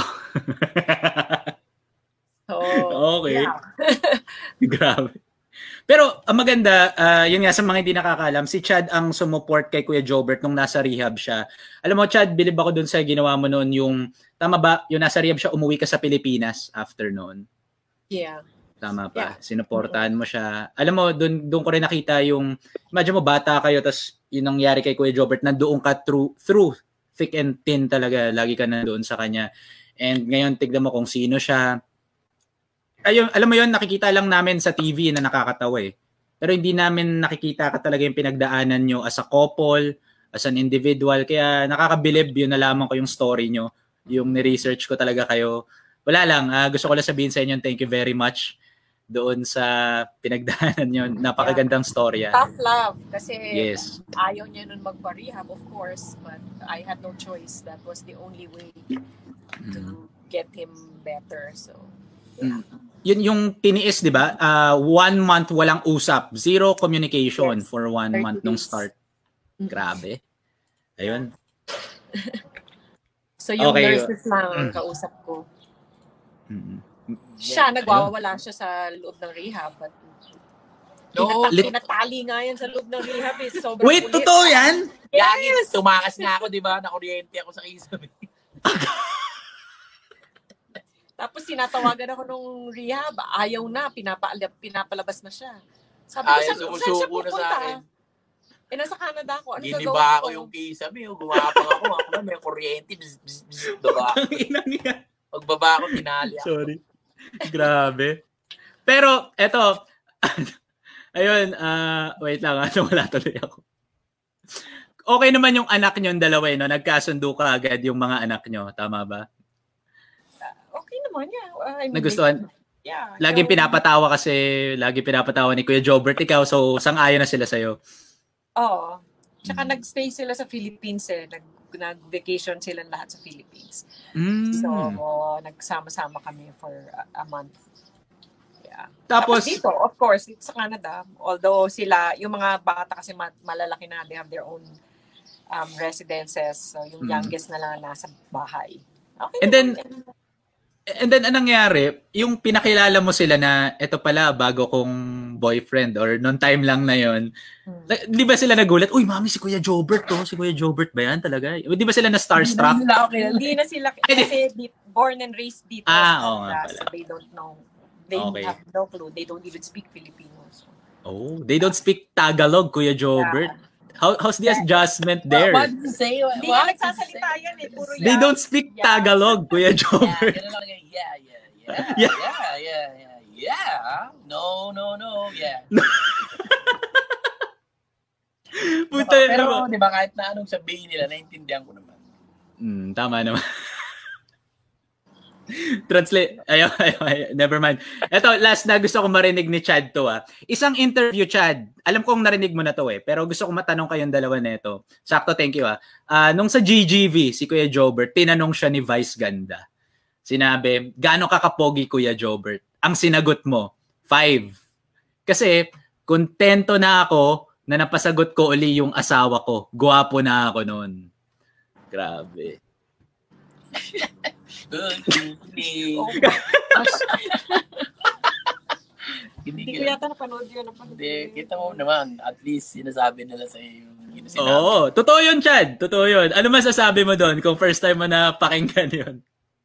So, okay. Yeah. Grabe. Pero ang maganda, yun nga sa mga hindi nakakaalam, si Chad ang sumuport kay Kuya Jobert nung nasa rehab siya. Alam mo, Chad, bilib ako dun sa ginawa mo noon, yung, tama ba, yung nasa rehab siya, umuwi ka sa Pilipinas after noon? Yeah. Tama pa. Yeah. Sinuportahan mo siya. Alam mo, doon ko rin nakita yung, imagine mo, bata kayo, tapos yun nangyari kay Kuya Jobert, nandoon ka through thick and thin talaga, lagi ka nandoon sa kanya. And ngayon, tignan mo kung sino siya. Ayun, alam mo yun, nakikita lang namin sa TV na nakakatawa eh. Pero hindi namin nakikita ka talaga yung pinagdaanan nyo as a couple, as an individual. Kaya nakakabilib yun, nalaman ko yung story nyo. Yung ni-research ko talaga kayo. Wala lang, gusto ko lang sabihin sa inyo, thank you very much doon sa pinagdaanan nyo. Napakagandang storya. Tough love. Kasi yes. Ayaw niya nun magpa-rehab, of course. But I had no choice. That was the only way to get him better. So, yeah. Yun yung tiniis, di ba? 1 month walang usap. Zero communication for 1 month nung start. Grabe. Ayun. So yung nurses lang ang kausap ko. Siya, nagwawala siya sa loob ng rehab. But tinatali nga yan sa loob ng rehab. Sobrang wait, kulit. Totoo yan? Yes! Tumakas nga ako, di ba? Nakuryente ako sa kisame. Tapos sinatawagan ako nung rehab, ayaw na, pinapalabas na siya. Sabi ko, saan siya pupunta? Nasa Canada ako. Ano giniba ako yung kisame, gumapang ako na may kuryente, diba? Pagbaba ako, tinali ako. Sorry. Grabe. Pero, eto, ayun, wait lang, wala tuloy ako. Okay naman yung anak nyo, dalawa, no? Nagkasundo ka agad yung mga anak nyo, tama ba? Okay naman, yeah. Nagustuhan? Yeah. Laging pinapatawa kasi, ni Kuya Jobert, ikaw, so sang-ayon na sila sa'yo. Oo. Tsaka nag-stay sila sa Philippines eh. Nag-vacation sila lahat sa Philippines. So, nagsama-sama kami for a month. Yeah. Tapos dito, of course, dito sa Canada, although sila, yung mga bata kasi malalaki na, they have their own residences. So, yung youngest na lang nasa bahay. Okay. And then, anong nangyari? Yung pinakilala mo sila na ito pala, bago kong boyfriend or noon time lang na yon. Di ba sila nagulat? Uy, mami, si Kuya Jobert to. Si Kuya Jobert ba yan talaga? Di ba sila na starstruck? Hindi na sila kasi born and raised dito. Oo nga pala. So they don't know. They have no clue. They don't even speak Filipino. So. Oh, they don't speak Tagalog, Kuya Jobert. Yeah. How's the adjustment there? What did you say? Hindi nga nagsasalita yan eh. Puro They don't speak Tagalog, Kuya Jobert. Yeah. No. Yeah. Puta, pero di ba kahit na anong sabihin nila, naintindihan ko naman. Tama naman. Translate. Ayaw, never mind. Ito, last na gusto ko marinig ni Chad to. Isang interview, Chad. Alam kong narinig mo na to pero gusto ko matanong kayong dalawa nito. Sakto, thank you. Nung sa GGV, si Kuya Jobert, tinanong siya ni Vice Ganda. Sinabi, gaano ka kapogi, Kuya Jobert? Ang sinagot mo, 5. Kasi, kontento na ako na napasagot ko uli yung asawa ko. Guwapo na ako noon. Grabe. Hindi ko yata napanood yun. Hindi, kita mo naman, at least sinasabi nila sa iyo yung sinabi. Oo, totoo yun, Chad. Totoo yun. Ano masasabi mo doon kung first time mo na pakinggan yun?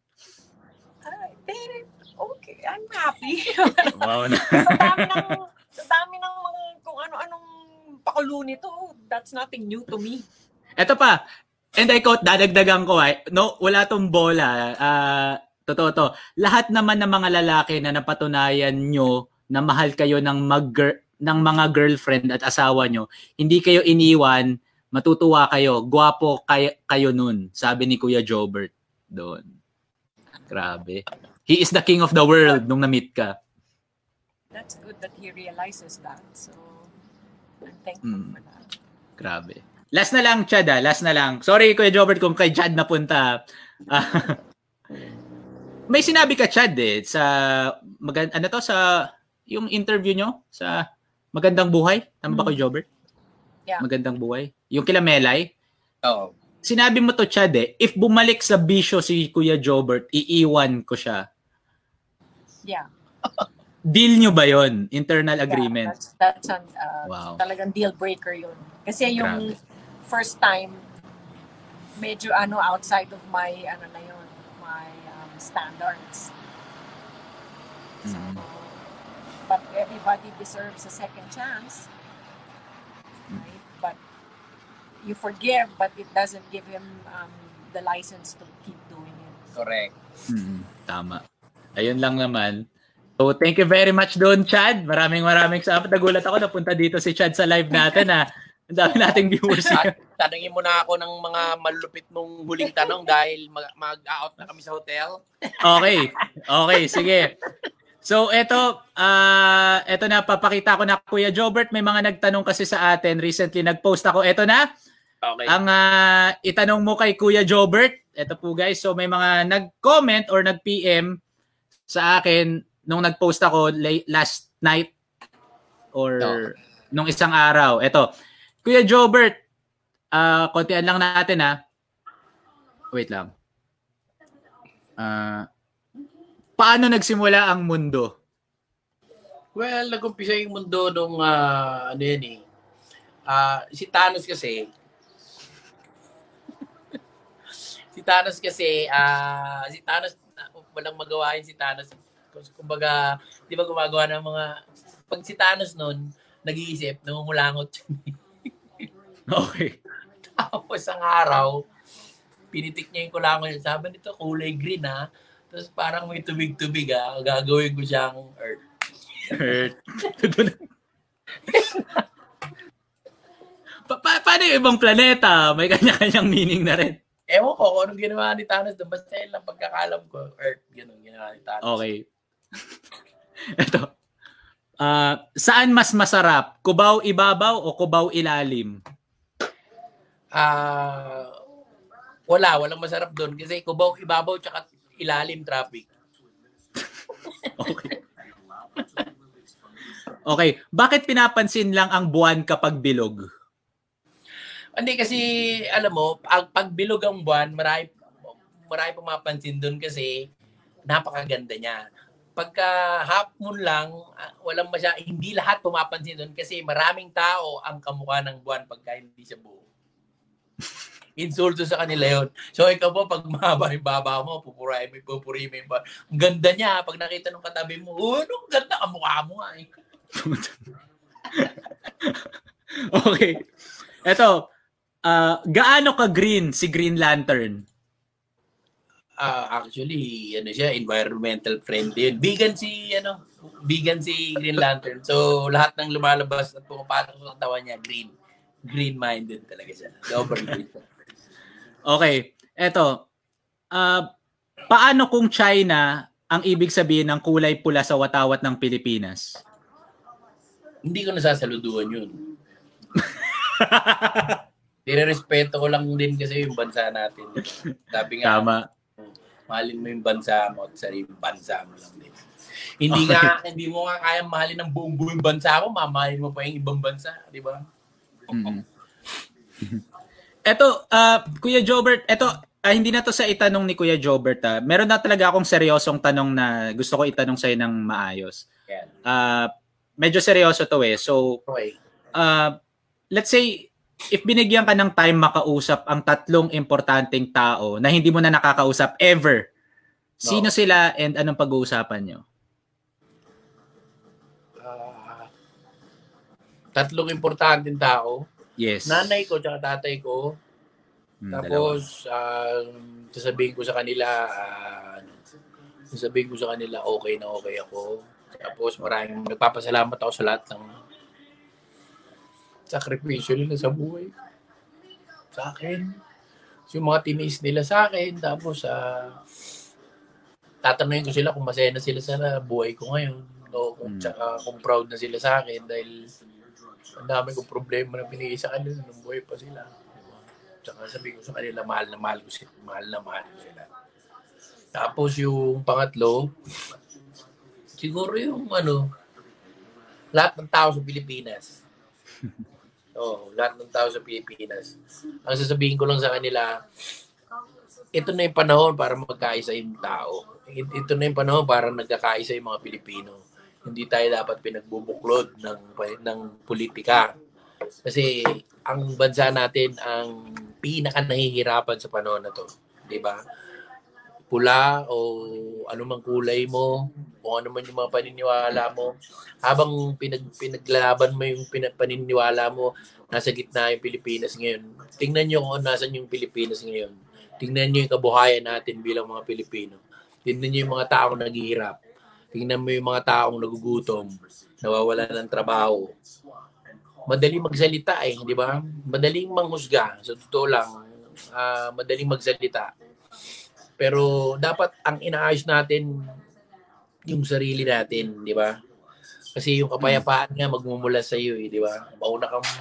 Okay, I'm happy. Wow. sa dami ng mga kung ano-anong pakulo nito, that's nothing new to me. Eto pa, and I quote, dadagdagan ko no, wala tong bola. Totoo to. Lahat naman ng mga lalaki na napatunayan nyo na mahal kayo ng mga girlfriend at asawa nyo, hindi kayo iniwan, matutuwa kayo, gwapo kayo nun, sabi ni Kuya Jobert doon. Grabe. He is the king of the world nung na-meet ka. That's good that he realizes that. So, I'm thankful for that. Grabe. Last na lang, Chad, last na lang. Sorry, Kuya Jobert, kung kay Chad napunta. May sinabi ka, Chad, sa sa yung interview nyo sa Magandang Buhay. Tama ba, Kuya Jobert? Yeah. Magandang Buhay. Yung kila Melay. Oo. Sinabi mo to, Chad, if bumalik sa bisyo si Kuya Jobert, iiwan ko siya. Yeah. Deal nyo ba yon? Internal agreement? That's wow. Talagang deal breaker yun. Kasi yung first time, medyo outside of my my standards. So, but everybody deserves a second chance. Right? But you forgive, but it doesn't give him the license to keep doing it. Correct. Tama. Ayun lang naman. So, thank you very much doon, Chad. Maraming salamat. Nagulat ako, napunta dito si Chad sa live natin, Ang dami nating viewers. Tanungin mo na ako ng mga malulupit mong huling tanong dahil mag-out na kami sa hotel. Okay, sige. So, eto na, papakita ko na, Kuya Jobert. May mga nagtanong kasi sa atin. Recently, nag-post ako. Eto na. Okay. Ang itanong mo kay Kuya Jobert. Eto po, guys. So, may mga nag-comment or nag-PM sa akin nung nag-post ako last night or nung isang araw. Eto, Kuya Jobert, kontian lang natin Wait lang. Paano nagsimula ang mundo? Well, nag-umpisa yung mundo nung si Thanos kasi walang magawa yun si Thanos. Kumbaga, di ba gumagawa ng mga... Pag si Thanos nun, nag-iisip, nangungulangot yun. Okay. Tapos ang araw, pinitik niya yung kulangot yun. Sabi nito, kulay green Tapos parang may tubig-tubig Gagawin ko siyang Earth. Paano yung ibang planeta? May kanya-kanyang meaning na rin. Ewan ko kung anong ginawa ni Thanos doon. Basta yun lang pagkakalam ko. Earth, ganun ginawa ni Thanos. Okay. Ito. Saan mas masarap? Cubao ibabaw o Cubao ilalim? Walang masarap doon. Kasi Cubao ibabaw tsaka ilalim traffic. Okay. Okay. Bakit pinapansin lang ang buwan kapag bilog? Hindi kasi, alam mo, pag bilog ang buwan, marami pumapansin doon kasi napakaganda niya. Pagka half moon lang, hindi lahat pumapansin doon kasi maraming tao ang kamukha ng buwan pagka hindi siya buo. Insulto sa kanila yun. So ikaw po, pag mahaba yung baba mo, pupuri mo yung buwan. Ang ganda niya, pag nakita ng katabi mo, anong ganda, kamukha mo Okay. Eto, gaano ka green si Green Lantern? Actually, siya, environmental friendly. Vegan si Green Lantern. So, lahat ng lumalabas at pumapasok sa katawan niya, green-minded talaga siya. Sobrang green. Okay. Eto, paano kung China ang ibig sabihin ng kulay pula sa watawat ng Pilipinas? Hindi ko nasasaluduhan yun. Nirerespeto ko lang din kasi yung bansa natin. Sabi nga, tama. Mahalin mo yung bansa mo at sariling bansa mo lang din. Hindi mo nga kaya mahalin ng buong bansa mo, mamahalin mo pa yung ibang bansa, di ba? Eto, Kuya Jobert, hindi na to sa itanong ni Kuya Jobert. Meron na talaga akong seryosong tanong na gusto ko itanong sa'yo ng maayos. Medyo seryoso to So, okay. Let's say, if binigyan ka ng time makausap ang 3 importanteng tao na hindi mo na nakakausap ever, sino sila and anong pag-uusapan nyo? 3 importanteng tao? Yes. Nanay ko at tatay ko. Tapos, sasabihin ko sa kanila, okay na okay ako. Tapos maraming nagpapasalamat ako sa lahat ng sakripisyo nila sa buhay. Sa akin. Yung mga tiniis nila sa akin. Tapos, tatanungin ko sila kung masaya na sila sa buhay ko ngayon. O kung proud na sila sa akin dahil ang dami kong problema na pinigay sa kanila nung buhay pa sila. Tsaka sabi ko sa kanila, mahal na mahal ko sila. Tapos yung pangatlo, siguro yung lahat ng tao sa Pilipinas. Lahat ng tao sa Pilipinas. Ang sasabihin ko lang sa kanila, ito na yung panahon para magkaisa yung tao. Ito na yung panahon para nagkakaisa yung mga Pilipino. Hindi tayo dapat pinagbubuklod ng politika. Kasi ang bansa natin ang pinaka nahihirapan sa panahon na to. Diba? Pula o anumang kulay mo, o ano man yung mga paniniwala mo, habang pinaglalaban mo yung paniniwala mo, nasa gitna yung Pilipinas ngayon. Tingnan nyo kung nasan yung Pilipinas ngayon. Tingnan nyo yung kabuhayan natin bilang mga Pilipino. Tingnan nyo yung mga taong naghihirap. Tingnan mo yung mga taong nagugutom, nawawalan ng trabaho. Madaling magsalita di ba? Madaling manghusga. Sa totoo lang, madaling magsalita. Pero dapat ang inaayos natin yung sarili natin, di ba? Kasi yung kapayapaan nga magmumula sa iyo, di ba? Mauna kang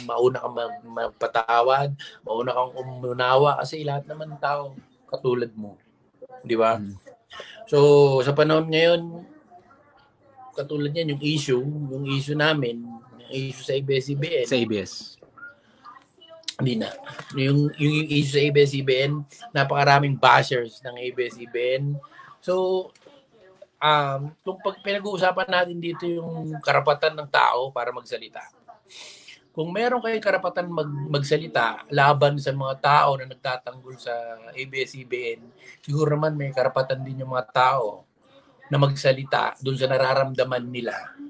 magpatawad, mauna kang umunawa kasi lahat naman tao katulad mo, di ba? So, sa panahon ngayon, katulad niyan, yung issue namin, yung issue sa ABS-CBN. Sa ABS. Hindi na. Yung issue sa ABS-CBN, napakaraming bashers ng ABS-CBN. So, kung pinag-uusapan natin dito yung karapatan ng tao para magsalita. Kung meron kayong karapatan magsalita laban sa mga tao na nagtatanggol sa ABS-CBN, siguro naman may karapatan din yung mga tao na magsalita doon sa nararamdaman nila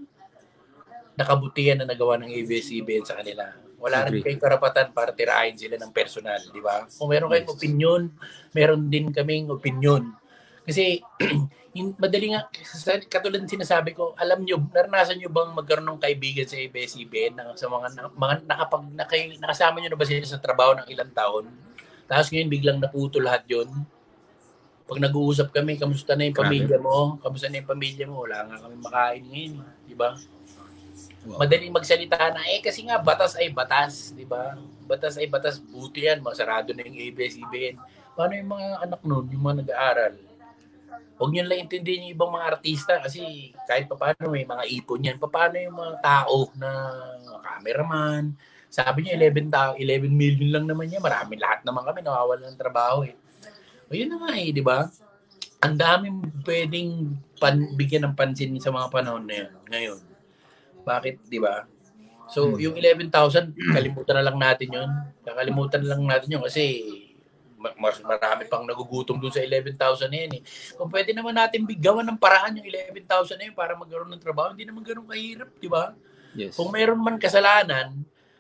na kabutihan na nagawa ng ABS-CBN sa kanila. Wala rin kayong karapatan para tirahin sila ng personal, di ba? Kung meron kayong opinion, meron din kaming opinion. Kasi madali nga, katulad ng sinasabi ko, alam nyo, naranasan nyo bang magkaroon ng kaibigan sa ABS-CBN sa mga nakasama nyo na ba sila sa trabaho ng ilang taon? Tapos ngayon biglang naputo lahat yun. Pag nag-uusap kami, kamusta na yung pamilya mo? Kamusta na yung pamilya mo? Wala nga kami makain ngayon, di ba? Wow. Madaling magsalita na, kasi nga batas ay batas, di ba? Batas ay batas, buti yan, masarado na yung ABS-CBN. Paano yung mga anak nun, yung mga nag-aaral? Huwag nyo lang intindihin yung ibang mga artista kasi kahit paano may mga ipon yan. Paano yung mga tao na cameraman? Sabi niya 11 million lang naman yan. Marami lahat naman kami nawawalan ng trabaho O yun na nga di ba? Ang daming pwedeng bigyan ng pansin sa mga panahon na yun. Ngayon. Bakit, di ba? So, yung 11,000, kalimutan na lang natin yun. Kakalimutan na lang natin yun kasi mas marami pang nagugutom doon sa 11,000 na yan Kung pwede naman natin gawan ng paraan yung 11,000 na yun para magkaroon ng trabaho, hindi naman ganun kahirap, di ba? Yes. Kung meron man kasalanan,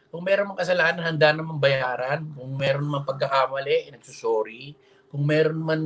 handa naman bayaran. Kung meron man pagkakamali, nagsusorry. Kung meron man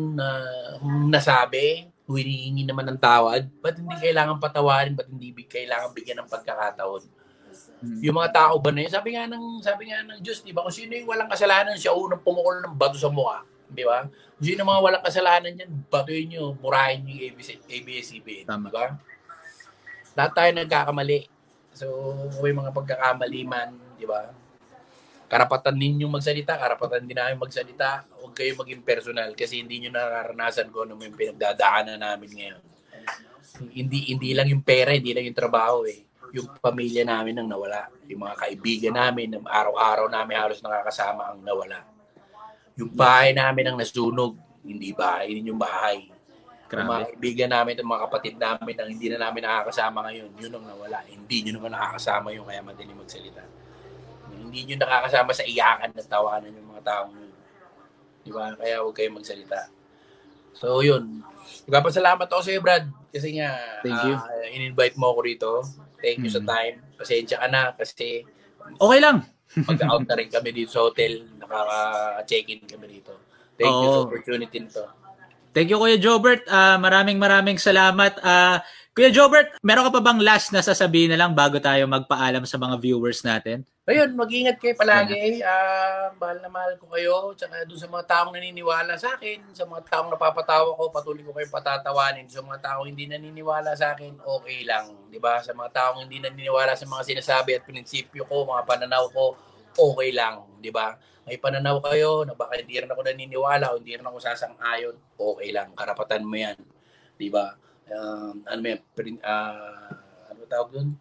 nasabi, hinihingi naman ng tawad, ba't hindi kailangan patawarin, ba't hindi kailangan bigyan ng pagkakataon? Yung mga tao ba na yun? Sabi nga ng Diyos, di ba? Kung sino yung walang kasalanan, siya unang pumukol ng bato sa mukha. Di ba? Kung sino yung mga walang kasalanan yan, batuin nyo, murahin nyo yung ABS-CBN. Di ba? Lahat tayo nagkakamali. So, may mga pagkakamali man, di ba? Karapatan ninyong magsalita, karapatan din namin magsalita. Huwag kayo maging personal kasi hindi nyo nararanasan ko ano yung pinagdadaanan namin ngayon. Hindi lang yung pera, hindi lang yung trabaho Yung pamilya namin ang nawala. Yung mga kaibigan namin, araw-araw namin halos nakakasama ang nawala. Yung bahay namin ang nasunog, hindi bahay, hindi yung bahay. Yung mga kaibigan namin, yung mga kapatid namin ang hindi na namin nakakasama ngayon, yun ang nawala. Hindi nyo naman nakakasama yung kaya madaling magsalita. Hindi nyo nakakasama sa iyakan at tawanan yung mga taong yun. Di ba? Kaya huwag kayong magsalita. So, yun. Nagpapasalamat ako sa iyo, Brad. Kasi nga, in-invite mo ako rito. Thank you sa time. Pasensya ka na kasi okay lang. Mag-out na rin kami dito sa hotel. Nakaka-check-in kami dito. Thank you sa opportunity nito. Thank you, Kuya Jobert. Maraming salamat. Kuya Jobert, meron ka pa bang last na sasabihin na lang bago tayo magpaalam sa mga viewers natin? Ayun, mag-ingat kayo palagi. Mahal na mahal ko kayo. Tsaka doon sa mga taong naniniwala sa akin, sa mga taong napapatawa ko, patuloy ko kayong patatawanin. Sa mga taong hindi naniniwala sa akin, okay lang. Diba? Sa mga taong hindi naniniwala sa mga sinasabi at prinsipyo ko, mga pananaw ko, okay lang, di ba? May pananaw kayo na baka hindi rin ako naniniwala o hindi rin ako sasang-ayon, okay lang, karapatan mo yan, di ba? Ano yan, ano tawag dun?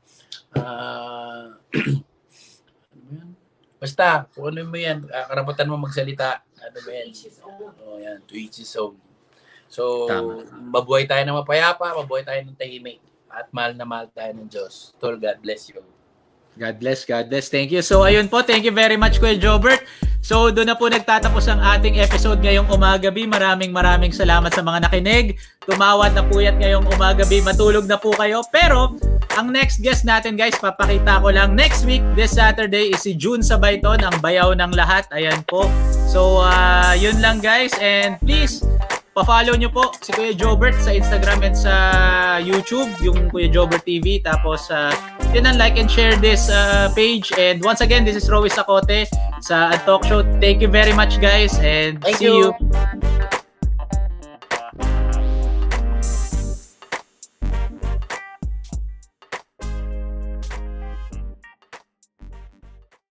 Ano yan? Basta, kung ano mo yan, karapatan mo magsalita, ano ba yan? Yan, to each his own. So, mabuhay tayo ng mapayapa, mabuhay tayo ng tahimik, at mahal na mahal tayo ng Diyos. Tol, God bless you. God bless, God bless. Thank you. So, ayun po. Thank you very much, Kuya Jobert. So, doon na po nagtatapos ang ating episode ngayong umagabi. Maraming salamat sa mga nakinig. Tumawad na puyat ngayong umagabi. Matulog na po kayo. Pero, ang next guest natin, guys, papakita ko lang. Next week, this Saturday, is si June Sabayton, ang bayaw ng lahat. Ayan po. So, yun lang, guys. And please, pa-follow nyo po si Kuya Jobert sa Instagram and sa YouTube, yung Kuya Jobert TV. Tapos, yun ang like and share this page. And once again, this is Rowy Sacote sa Talk Show. Thank you very much, guys, and see you.